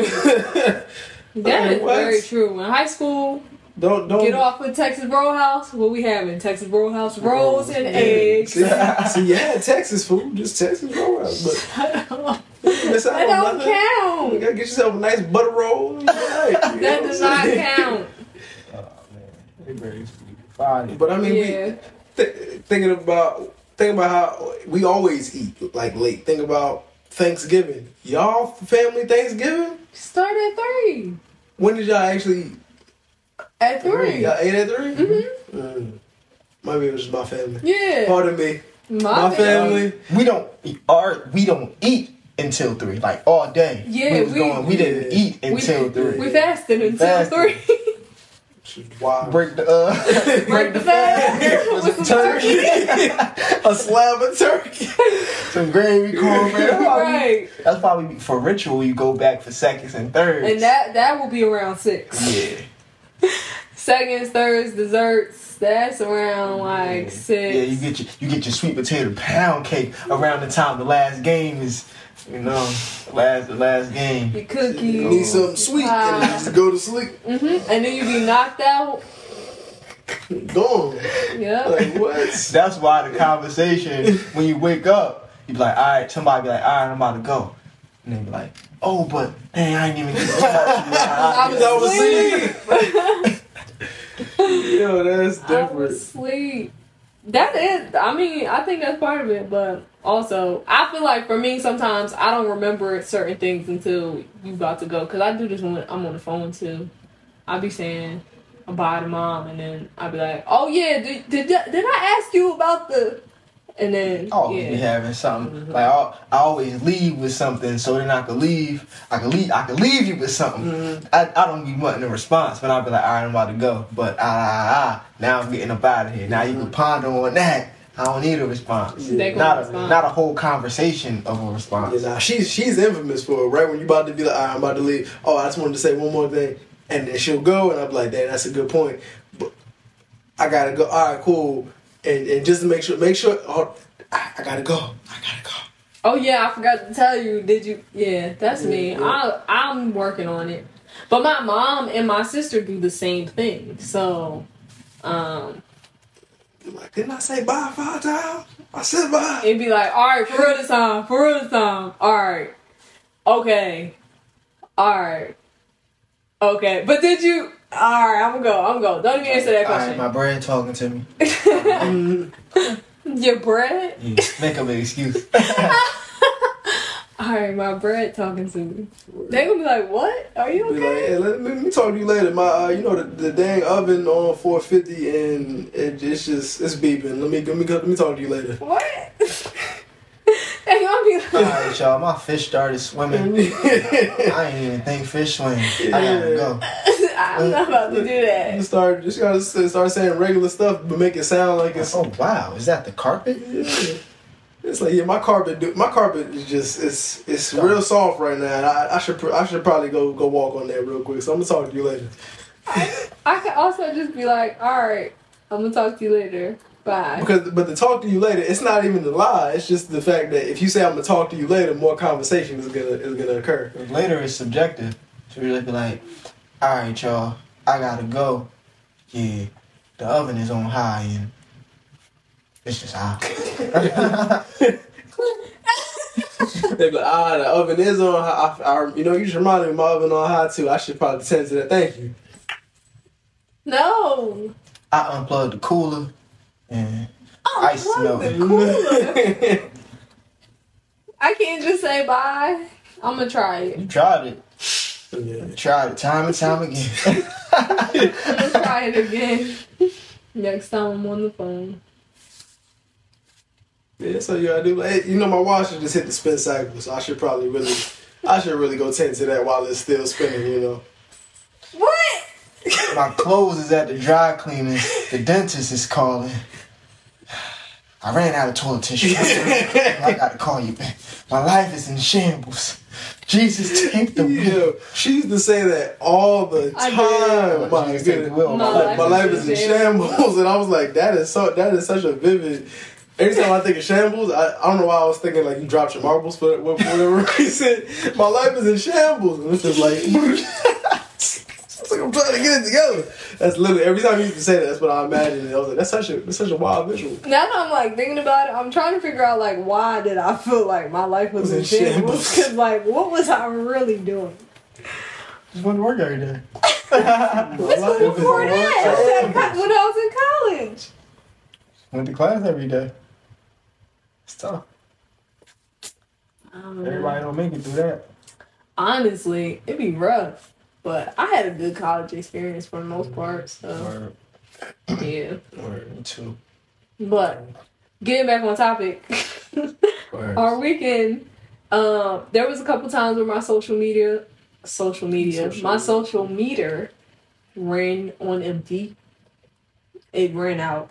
That is What? very true. In high school, Don't get off with Texas Roadhouse. What we having? Texas Roadhouse rolls and eggs. See, you had Texas food, just Texas Roadhouse, but miss out That on don't nothing. You count. gotta get yourself a nice butter roll. And That does not count. Oh man, they very sweet. Fine. But I mean, Yeah. thinking about how we always eat like late. Think about Thanksgiving. Y'all family Thanksgiving? Start at 3. When did y'all actually eat? At 3. Y'all ate at 3? Maybe it was just my family. Yeah. Pardon me. My family. We don't eat until 3, like all day. Yeah, we didn't eat until 3. We fasted until Fasted. 3. Wow. break the Break the fast with some turkey. A slab of turkey. some gravy, cornbread. Right. That's why we for ritual you go back for seconds and thirds. And that will be around 6. yeah. Seconds, thirds, desserts. That's around like 6. Yeah, you get your sweet potato pound cake around the time the last game is, the last game. Your cookies. You need something sweet and just to go to sleep. And then you be knocked out. Gone. Yeah. Like what? That's why the conversation when you wake up You be like, all right. Somebody be like, all right, I'm about to go. And they be like, oh, but dang, I ain't even get to touch you. I was asleep. Yo, that's I different. was asleep. That is, I mean, I think that's part of it, but also, I feel like for me, sometimes I don't remember certain things until you about to go. Because I do this when I'm on the phone too. I be saying bye to mom, and then I be like, oh yeah, did I ask you about the. And then I always be having something like I always leave with something, so then I could leave. I could leave you with something. I don't be wanting a response, but I'll be like, all right, I'm about to go. But now I'm getting up out of here. Now you can ponder on that. I don't need a response. Not a whole conversation of a response. Yeah, nah, she's infamous for it. Right when you about to be like, all right, I'm about to leave. Oh, I just wanted to say one more thing, and then she'll go, and I'm like, damn, that's a good point. But I gotta go. All right, cool. And just to make sure. Oh, I gotta go. Oh yeah, I forgot to tell you. Did you? Yeah, that's me. I'm working on it. But my mom and my sister do the same thing. So, Like, didn't I say bye 5 times? I said bye. it'd be like, all right, for real this time. All right, okay, all right, okay. But did you? All right, I'm gonna go. Don't even answer that All question. right, my brain talking to me. Your bread? Yeah, make up an excuse. Alright, my bread talking to me. They gonna be like, what? Are you Be like, okay? hey, let me talk to you later. My, you know the dang oven on 450 and it's beeping. Let me talk to you later. What? They gonna be like, Alright, y'all, my fish started swimming. I ain't even think fish swim. I gotta go. I'm not about to do that. You gotta start saying regular stuff, but make it sound like it's. Oh wow, is that the carpet? Yeah. It's like, yeah, my carpet is just it's real soft right now. And I should probably go walk on that real quick. So I'm gonna talk to you later. I could also just be like, alright, I'm gonna talk to you later. Bye. But the talk to you later, it's not even the lie. It's just the fact that if you say I'm gonna talk to you later, more conversation is gonna occur. Later is subjective. So you're like, all right, y'all, I gotta go. Yeah, the oven is on high and it's just hot. They be like, the oven is on high. You just reminded me my oven on high too. I should probably tend to that. Thank you. No. I unplugged the cooler and ice melted. Cooler. I can't just say bye. I'm gonna try it. You tried it. Yeah. You tried it time and time again. I'm gonna try it again. Next time I'm on the phone. Yeah, so you gotta do. Like, my washer just hit the spin cycle, so I should really go tend to that while it's still spinning. What? My clothes is at the dry cleaning. The dentist is calling. I ran out of toilet tissue. I gotta call you back. My life is in shambles. Jesus, take the wheel. She used to say that all the time. My goodness. My life is in shambles, and I was like, that is such a vivid. Every time I think of shambles, I don't know why I was thinking like you dropped your marbles for whatever reason. My life is in shambles, and it's just like, it's like I'm trying to get it together. That's literally every time you used to say that. That's what I imagined. I was like, that's such a wild visual. Now that I'm like thinking about it, I'm trying to figure out like why did I feel like my life was in shambles? Because like, what was I really doing? Just went to work every day. This was before that. When I was in college. Went to class every day. It's tough. Everybody don't make it through that. Honestly, it'd be rough. But I had a good college experience for the most part. So yeah. Word too. But getting back on topic, our weekend, there was a couple times where my social meter ran on empty. It ran out.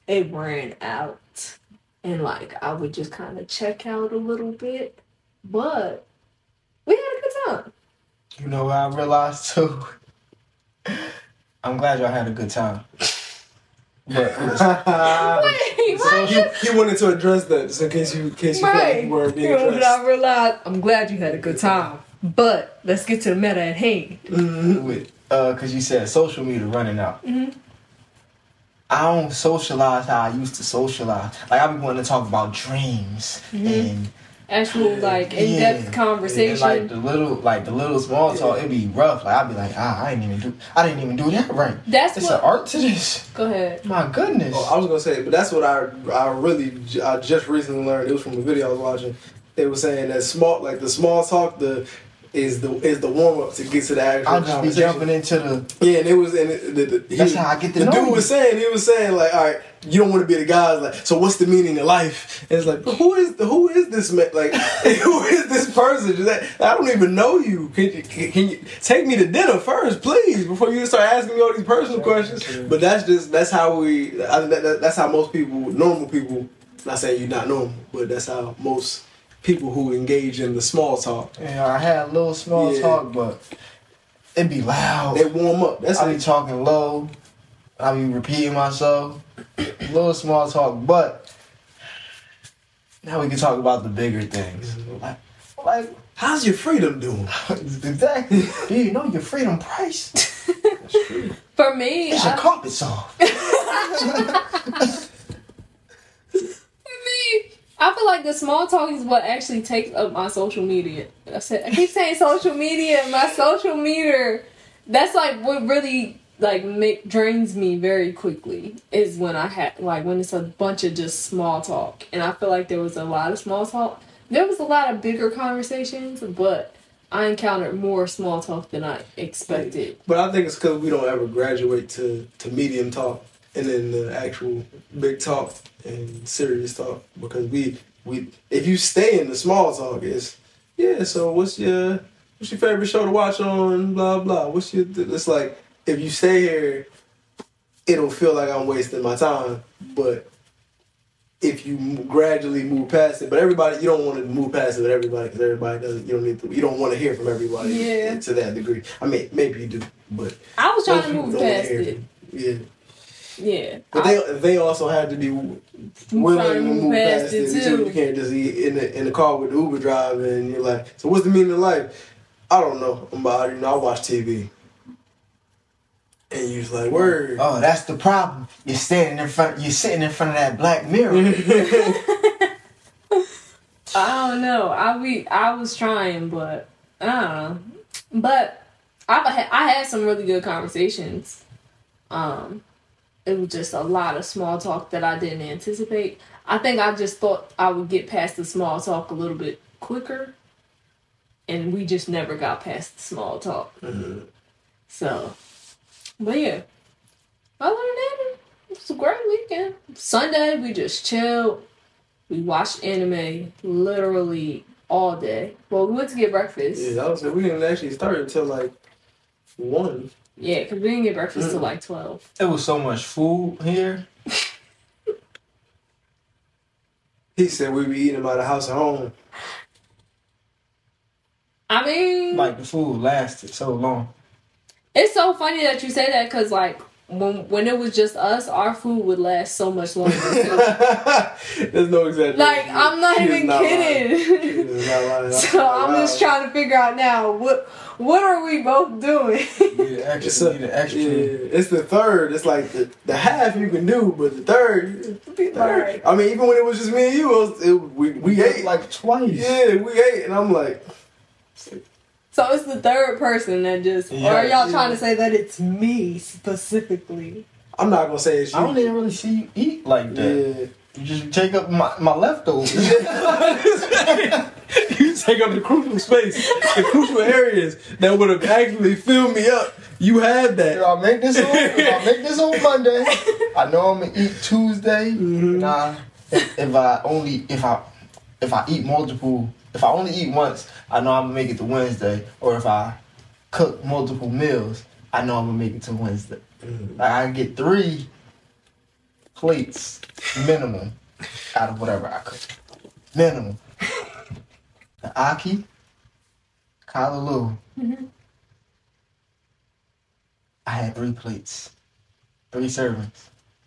And like I would just kind of check out a little bit. But we had a good time. You know what I realized too? I'm glad y'all had a good time. But Wait, what? You wanted to address that just in case you felt like you weren't being addressed. I realized, I'm glad you had a good time. But let's get to the meta at hand. because you said social media running out. Mm-hmm. I don't socialize how I used to socialize. Like I be wanting to talk about dreams and actual like in-depth conversation. And like the little small talk, it'd be rough. Like I'd be like, I didn't even do that right. That's it's what, an art to this. Go ahead. My goodness. Oh, I was gonna say, but that's what I just recently learned. It was from a video I was watching. They were saying that the small talk is the warm up to get to the actual I'll just conversation. be jumping into the And it was that's how I get to know the dude you. was saying like, all right, you don't want to be the guy like, so what's the meaning of life? And it's like, but who is this man? Like, who is this person? I don't even know you. Can you take me to dinner first, please, before you start asking me all these personal questions? But that's how that's how most people, normal people. Not saying you're not normal, but that's how most people who engage in the small talk. Yeah, I had a little small talk, but it'd be loud. They warm up. That's I be talking low. I be repeating myself. Little small talk, but now we can talk about the bigger things. Like how's your freedom doing? Exactly. Do you know your freedom price? That's true. For me, It's your carpet song. I feel like the small talk is what actually takes up my social media. I keep saying social media, my social meter. That's like what really like drains me very quickly is when when it's a bunch of just small talk. And I feel like there was a lot of small talk. There was a lot of bigger conversations, but I encountered more small talk than I expected. But I think it's because we don't ever graduate to medium talk and then the actual big talk and serious talk. Because we if you stay in the small talk, it's so what's your favorite show to watch on blah blah? It's like if you stay here, it'll feel like I'm wasting my time. But if you gradually move past it, but everybody, you don't want to move past it with everybody because everybody doesn't. You don't want to hear from everybody to that degree. I mean, maybe you do, but I was trying to move past it. Yeah. Yeah. But they also have to be willing to move past it too. You can't just be in the car with the Uber driver and you're like, so what's the meaning of life? I don't know. I watch TV. And you're just like, word. Oh, that's the problem. You're sitting in front of that black mirror. I don't know. I was trying, but I don't know. But I had some really good conversations. It was just a lot of small talk that I didn't anticipate. I think I just thought I would get past the small talk a little bit quicker, and we just never got past the small talk. Mm-hmm. So, but yeah, other than that, it was a great weekend. Sunday, we just chilled. We watched anime literally all day. Well, we went to get breakfast. Yeah, I was saying we didn't actually start until like 1. Yeah, because we didn't get breakfast till like 12. There was so much food here. He said we be eating by the house at home. I mean, Like the food lasted so long. it's so funny that you say that because like when it was just us, our food would last so much longer. There's no exaggeration. Like, I'm not even kidding. She is not lying. So I'm just trying to figure out now what are we both doing? It's the third. It's like the half you can do, but the third. Right. I mean, even when it was just me and you, we ate like twice. Yeah, we ate, and I'm like. So it's the third person that just, or are y'all trying to say that it's me specifically? I'm not gonna say it's you. I don't even really see you eat like that. Yeah. You just take up my leftovers. You take up the crucial space, the crucial areas that would have actually filled me up. You had that. If I make this on Monday, I know I'm gonna eat Tuesday. Mm-hmm. Nah, if I eat multiple. If I only eat once, I know I'm gonna make it to Wednesday. Or if I cook multiple meals, I know I'm gonna make it to Wednesday. Mm-hmm. Like I get 3 plates minimum out of whatever I cook. Minimum. The Aki, Kalaloo. Mm-hmm. I had 3 plates, 3 servings,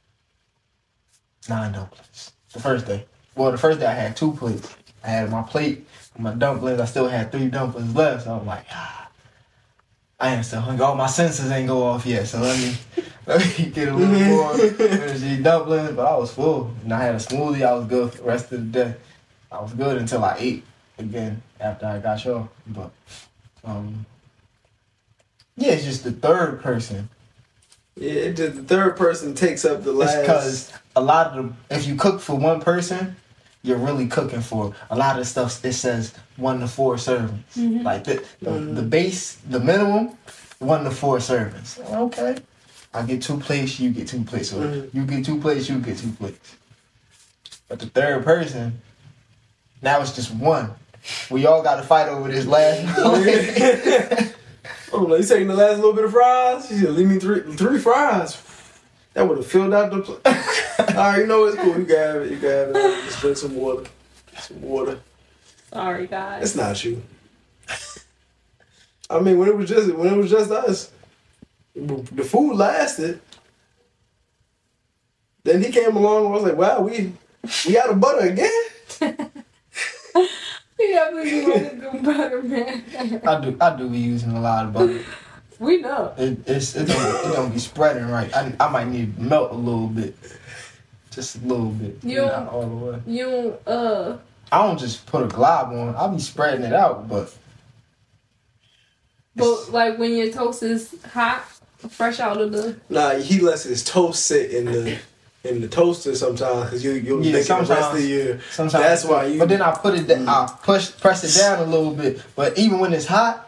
9 dumplings. The first day I had 2 plates. I had my plate, my dumplings. I still had 3 dumplings left. So I'm like, I I am still hungry. Oh, my senses ain't go off yet, so let me get a little more. Finish these dumplings, but I was full. And I had a smoothie. I was good for the rest of the day. I was good until I ate again after I got y'all. But yeah, it's just the third person. Yeah, it just the third person takes up the last. It's because a lot of the, if you cook for one person, you're really cooking for a lot of the stuff. It says 1 to 4 servings. Mm-hmm. Like the base, the minimum, 1 to 4 servings. Okay, I get 2 plates, you get 2 plates. So you get 2 plates, you get 2 plates. But the third person, now it's just 1. We all got to fight over this last plate. Oh, you taking the last little bit of fries? You said, leave me 3 fries. That would have filled out the plate. All right, you know it's cool. You can have it. You can have it. Just drink some water. Some water. Sorry, guys. It's not you. I mean, when it was just us, the food lasted. Then he came along and I was like, wow, we out of butter again? Yeah, we using good butter, man. I do be using a lot of butter. We know. It don't be spreading right. I might need to melt a little bit. Just a little bit. Not all the way. I don't just put a glob on. I'll be spreading it out, but like when your toast is hot, fresh out of the... Nah, he lets his toast sit in the toaster sometimes because you'll make it the rest of the year. Sometimes that's why you. But then I put it. I press it down a little bit. But even when it's hot,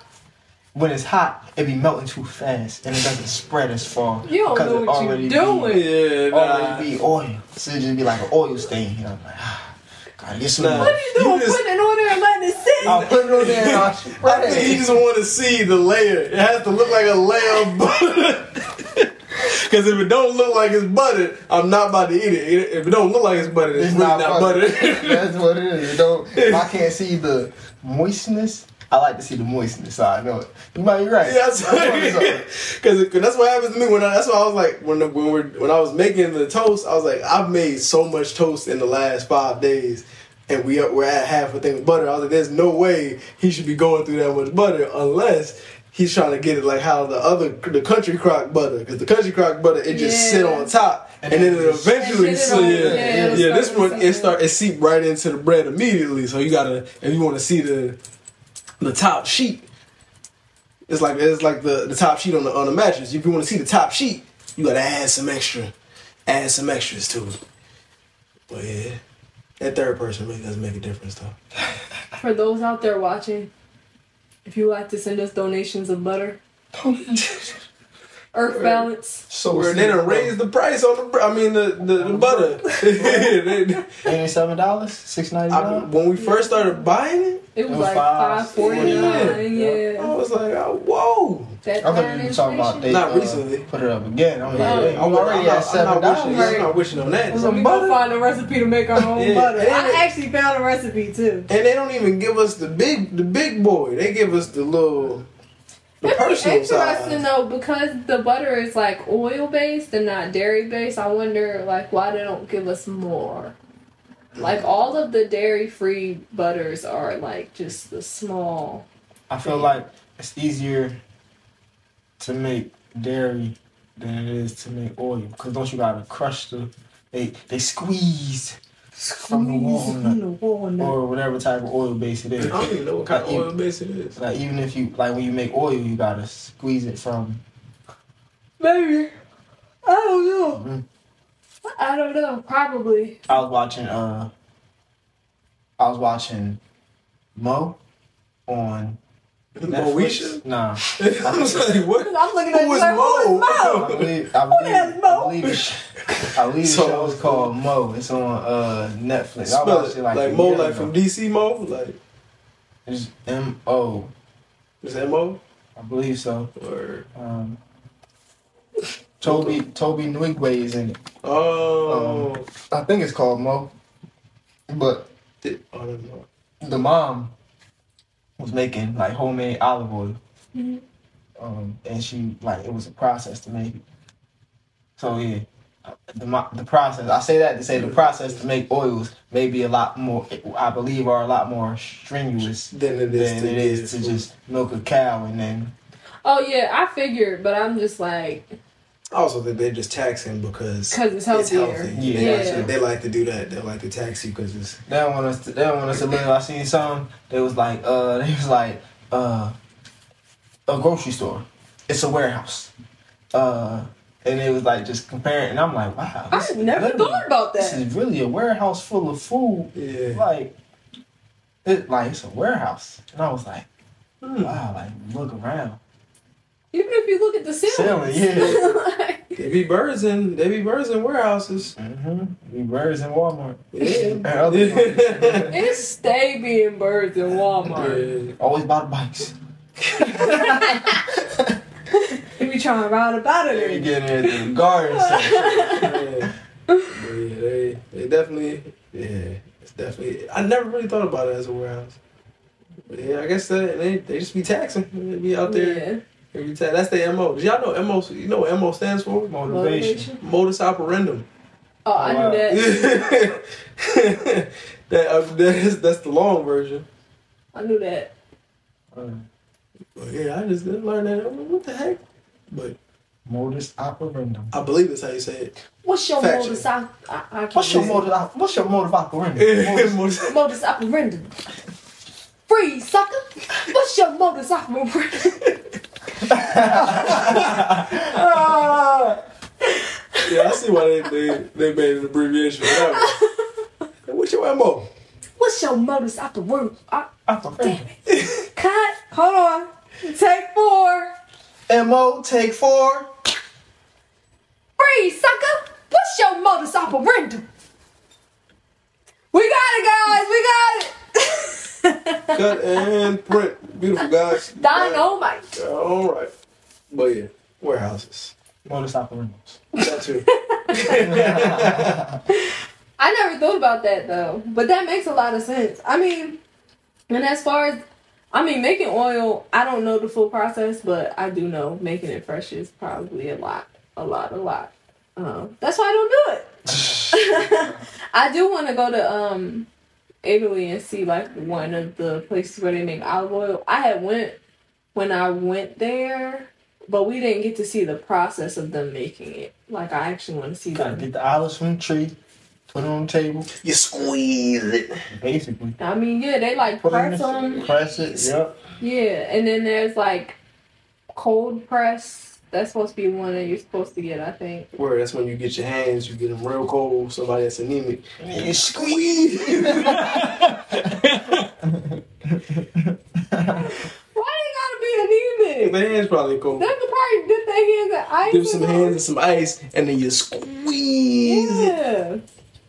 it be melting too fast and it doesn't spread as far. You don't know what you're doing. Already be oil, so it just be like an oil stain. You know, I'm like, gotta get some. What are you doing? Putting it on there and letting it sit. I'll put it on there and I'll spread it. I think he just want to see the layer. It has to look like a layer of butter. Because if it don't look like it's buttered, I'm not about to eat it. If it don't look like it's buttered, it's really not buttered. That's what it is. If I can't see the moistness, I like to see the moistness, so I know it. You might be right. Yeah, because that's what happens to me. That's why I was like, when I was making the toast, I was like, I've made so much toast in the last 5 days, and we're at half a thing of butter. I was like, there's no way he should be going through that much butter unless he's trying to get it like how the country crock butter, because the country crock butter it just sit on top and then it eventually this one it seep right into the bread immediately. So you gotta, if you want to see the top sheet, it's like the top sheet on the mattress. If you want to see the top sheet, you gotta add some extras to it. But yeah, that third person really doesn't make a difference though. For those out there watching, if you like to send us donations of butter, Earth Balance. So they done raised the price on the butter. $87, $6.99. When we first started buying it, it was like $5.49. Yeah. I was like, oh, whoa. I thought you were talking about they not recently. Put it up again. I'm already at $7. I'm not wishing on that. So we gonna find a recipe to make our own butter. I actually found a recipe too. And they don't even give us the big boy. They give us the little. It's interesting though, because the butter is like oil based and not dairy based. I wonder like why they don't give us more. Like all of the dairy free butters are like just the small. I feel like it's easier to make dairy than it is to make oil, because don't you gotta crush they squeeze from the walnut or whatever type of oil base it is. I don't even know what kind of oil base it is. Like even if you when you make oil, you gotta squeeze it from. Maybe I don't know. Mm-hmm. I don't know. Probably. I was watching Mo on Netflix. Nah. I was like, what? I'm looking at you like, who is Mo? I believe the show is called Mo. It's on Netflix. I watched it like Mo, like from DC Mo, like it's M-O. Is that Mo? I believe so. Or Toby Nwigwe is in it. Oh, I think it's called Mo. But I don't know. The mom was making like homemade olive oil, and she it was a process to make it. So yeah, the process. I say that to say the process to make oils may be a lot more. I believe are a lot more strenuous than it is to just milk a cow and then. Oh yeah, I figured, but I'm just like, I also think they're just taxing because it's healthier. healthy. Yeah. They like to do that. They like to tax you because it's. They don't want us to live. I seen some. They was like a grocery store. It's a warehouse. And it was like just comparing, and I'm like, wow. I never thought about This that. is really a warehouse full of food. Yeah. It's a warehouse, and I was like, wow. Like look around. Even if you look at the Ceiling, ceilings, yeah. They be birds in warehouses. We birds in Walmart. Yeah. And other it stay being birds in Walmart. Yeah. always bought bikes. You be trying to ride about They it. get in the garden section. Yeah. They definitely, it's definitely. I never really thought about it as a warehouse. But yeah, I guess they just be taxing. They be out there. Yeah. They be that's their MO. Did y'all know MO? You know what MO stands for? Motivation. Modus operandum. Oh, I Wow. knew that. That's the long version. I knew that. But yeah, I just didn't learn that. I'm like, what the heck? But Modus operandum. I believe that's how you say it. What's your Fact modus? check. I can't What's your say it. What's your motive operandum? Modus- Modus operandi. Free sucker. What's your modus operandi? Yeah, I see why they made an abbreviation for that one. What's your MO? What's your modus operandi? Damn Operandum. it. Cut. Hold on. Take 4. MO, take 4. Free sucker. What's your modus operandi? We got it, guys. We got it. Cut and print. Beautiful, guys. Dynamite. All right. But yeah, warehouses. Modus operandum. That too. I never thought about that though, but that makes a lot of sense. I mean, and as far as, making oil, I don't know the full process, but I do know making it fresh is probably a lot. That's why I don't do it. I do want to go to Italy and see like one of the places where they make olive oil. I had went when I went there, but we didn't get to see the process of them making it. Like I actually want to see Gotta them. get the olives from the tree, put it on the table. You squeeze it. Basically. I mean, yeah, they like Put it in press the- them. Press it, yep. Yeah, and then there's like cold press. That's supposed to be one that you're supposed to get, I think. Where that's when you get your hands, you get them real cold. Somebody that's anemic. You squeeze. Why they gotta be anemic? Their hands probably cold. They could probably dip their hands in ice. Dip some and hands in some ice, and then you squeeze it. Yeah.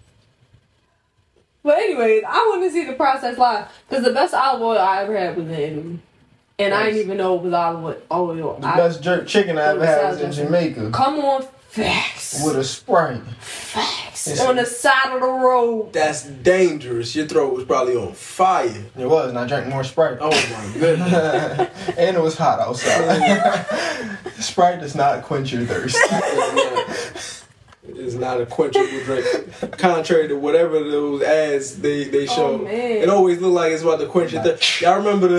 But anyways, I want to see the process live because the best olive oil I ever had was in Italy, and I didn't even know it was olive oil. The best jerk chicken I ever had was in Jamaica. Come on, facts. With a Sprite. Facts on the side of the road. That's dangerous. Your throat was probably on fire. It was, and I drank more Sprite. Oh my goodness. And it was hot outside. Sprite does not quench your thirst. It is not a quenchable drink. Contrary to whatever those ads they show. Oh, man. It always look like it's about to quench your thirst. Y'all remember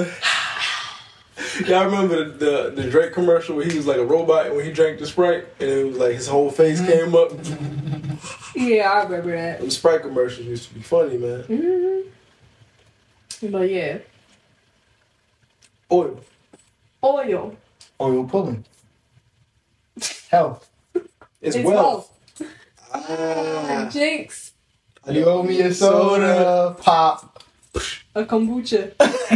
the Drake commercial where he was like a robot when he drank the Sprite and it was like his whole face came up? Yeah, I remember that. Them Sprite commercials used to be funny, man. Mm-hmm. But yeah, Oil. oil. Oil pulling. Health. It's It's wealth. Jinx. You owe me a soda. Pop. A kombucha.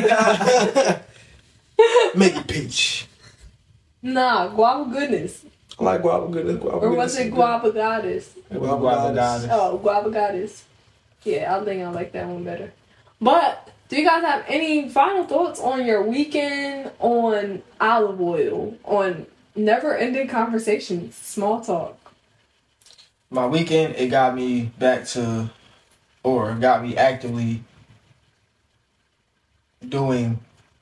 Make it peach. Nah, guava goodness. I like guava goodness. Or was it guava goddess? Guava goddess. Oh, guava goddess. Yeah, I think I like that one better. But do you guys have any final thoughts on your weekend, on olive oil, on never-ending conversations, small talk? My weekend, it got me back to, or got me actively doing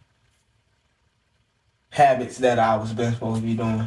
habits that I was been supposed to be doing.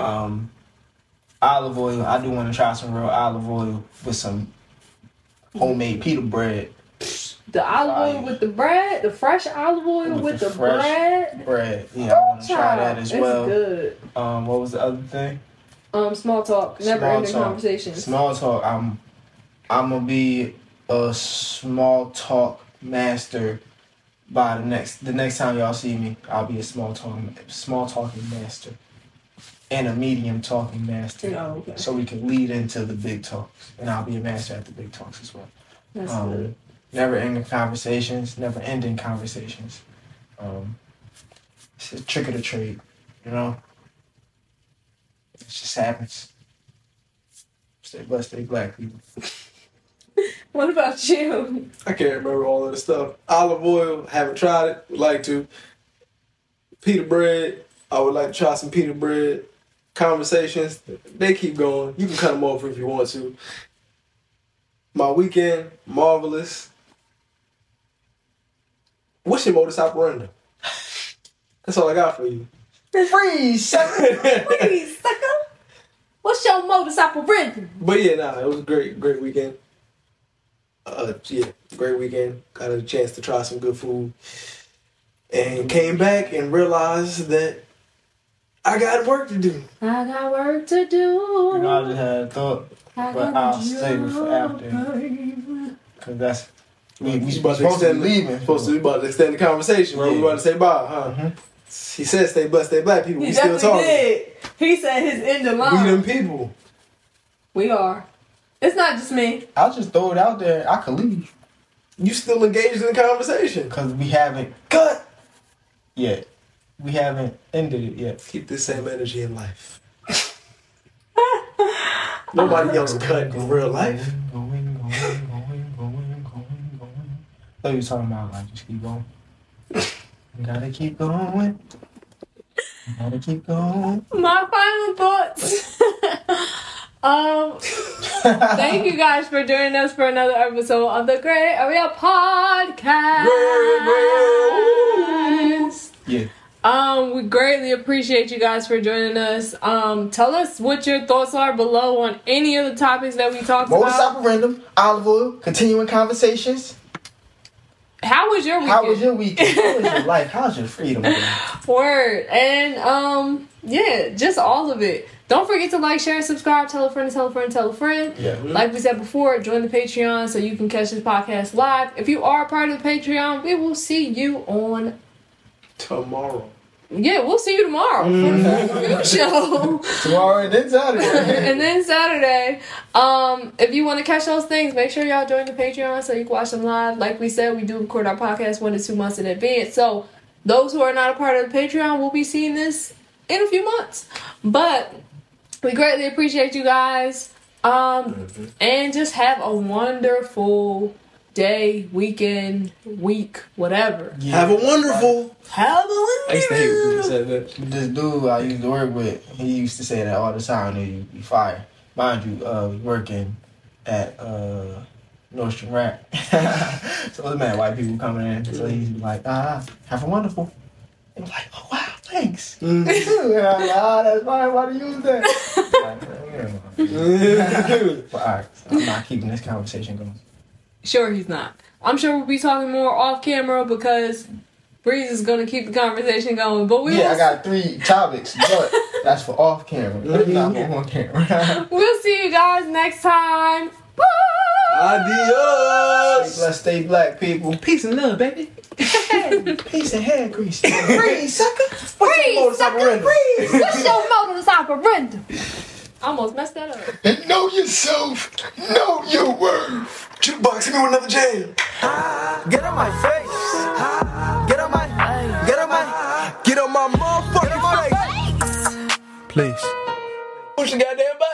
Olive oil, I do want to try some real olive oil with some homemade pita bread. The olive oil Fire. with the bread, the fresh olive oil with the fresh bread. bread. Yeah, I want to try that as It's well. good. What was the other thing? Small talk, never ending conversations. Small talk. I'm gonna be a small talk master by the next time y'all see me. I'll be a small talking master and a medium talking master. Oh, okay. So we can lead into the big talks, and I'll be a master at the big talks as well. That's good. Never ending conversations. It's a trick of the trade, you know. It just happens. Stay blessed, stay black, people. What about you? I can't remember all of the stuff. Olive oil, haven't tried it. Would like to. Pita bread, I would like to try some pita bread. Conversations, they keep going. You can cut them off if you want to. My weekend, marvelous. What's your modus operandi? That's all I got for you. Freeze, sucker. Please, sucker. What's your modus operandi? But yeah, it was a great weekend. Great weekend. Got a chance to try some good food. And came back and realized that I got work to do. I got work to do. You know, I just had a thought, but I'll save it for after. Cause that's we supposed to be leaving. We about to extend the conversation. Bro. We about to say bye, huh? Mm-hmm. He said, "Stay blessed, stay black people." He We still definitely talking. did. He said his end of We line. them people. We are. It's not just me. I'll just throw it out there. I could leave You still engaged in the conversation. because we haven't cut yet. We haven't ended it yet. Keep this same energy in life. Nobody else cut in real life. Going. What are you talking about? Like, just keep going. You gotta keep going. You gotta keep going. My final thoughts. Thank you guys for joining us for another episode of the Gray Area Podcast. Yeah. We greatly appreciate you guys for joining us. Tell us what your thoughts are below on any of the topics that we talked Modus about. operandum, olive oil, continuing conversations. How was your weekend? How was your weekend? How was your life? How's your freedom? Word. And yeah, just all of it. Don't forget to like, share, subscribe, tell a friend, tell a friend, tell a friend. Yeah. Like we said before, join the Patreon so you can catch this podcast live. If you are a part of the Patreon, we will see you on Tomorrow. Yeah, we'll see you tomorrow for the review show. Tomorrow and then Saturday. And then Saturday. If you want to catch those things, make sure y'all join the Patreon so you can watch them live. Like we said, we do record our podcast 1 to 2 months in advance. So those who are not a part of the Patreon will be seeing this in a few months. But we greatly appreciate you guys. And just have a wonderful day, weekend, week, whatever. Yeah. Have a wonderful. Have a wonderful. I used to hate when people said that. This dude I used to work with, he used to say that all the time. He'd be fired. Mind you, working at Nordstrom Rack. So it was mad white people coming in. So he'd be like, have a wonderful. And I'm like, oh wow, thanks. And I'm like, that's fine, why do you use that? But alright, so I'm not keeping this conversation going. Sure, he's not. I'm sure we'll be talking more off camera because Breeze is gonna keep the conversation going. But I got 3 topics, but that's for off camera. Not for on camera. We'll see you guys next time. Bye. Adios. Stay blessed, stay black, people. Peace and love, baby. Peace and hair grease. Freeze, sucker. Freeze, sucker, freeze. What's your modus operandi? I almost messed that up. Know yourself. Know your worth. Jukebox, hit me with another jam. Get on my face. Get on my motherfucking face. Please. Push the goddamn button.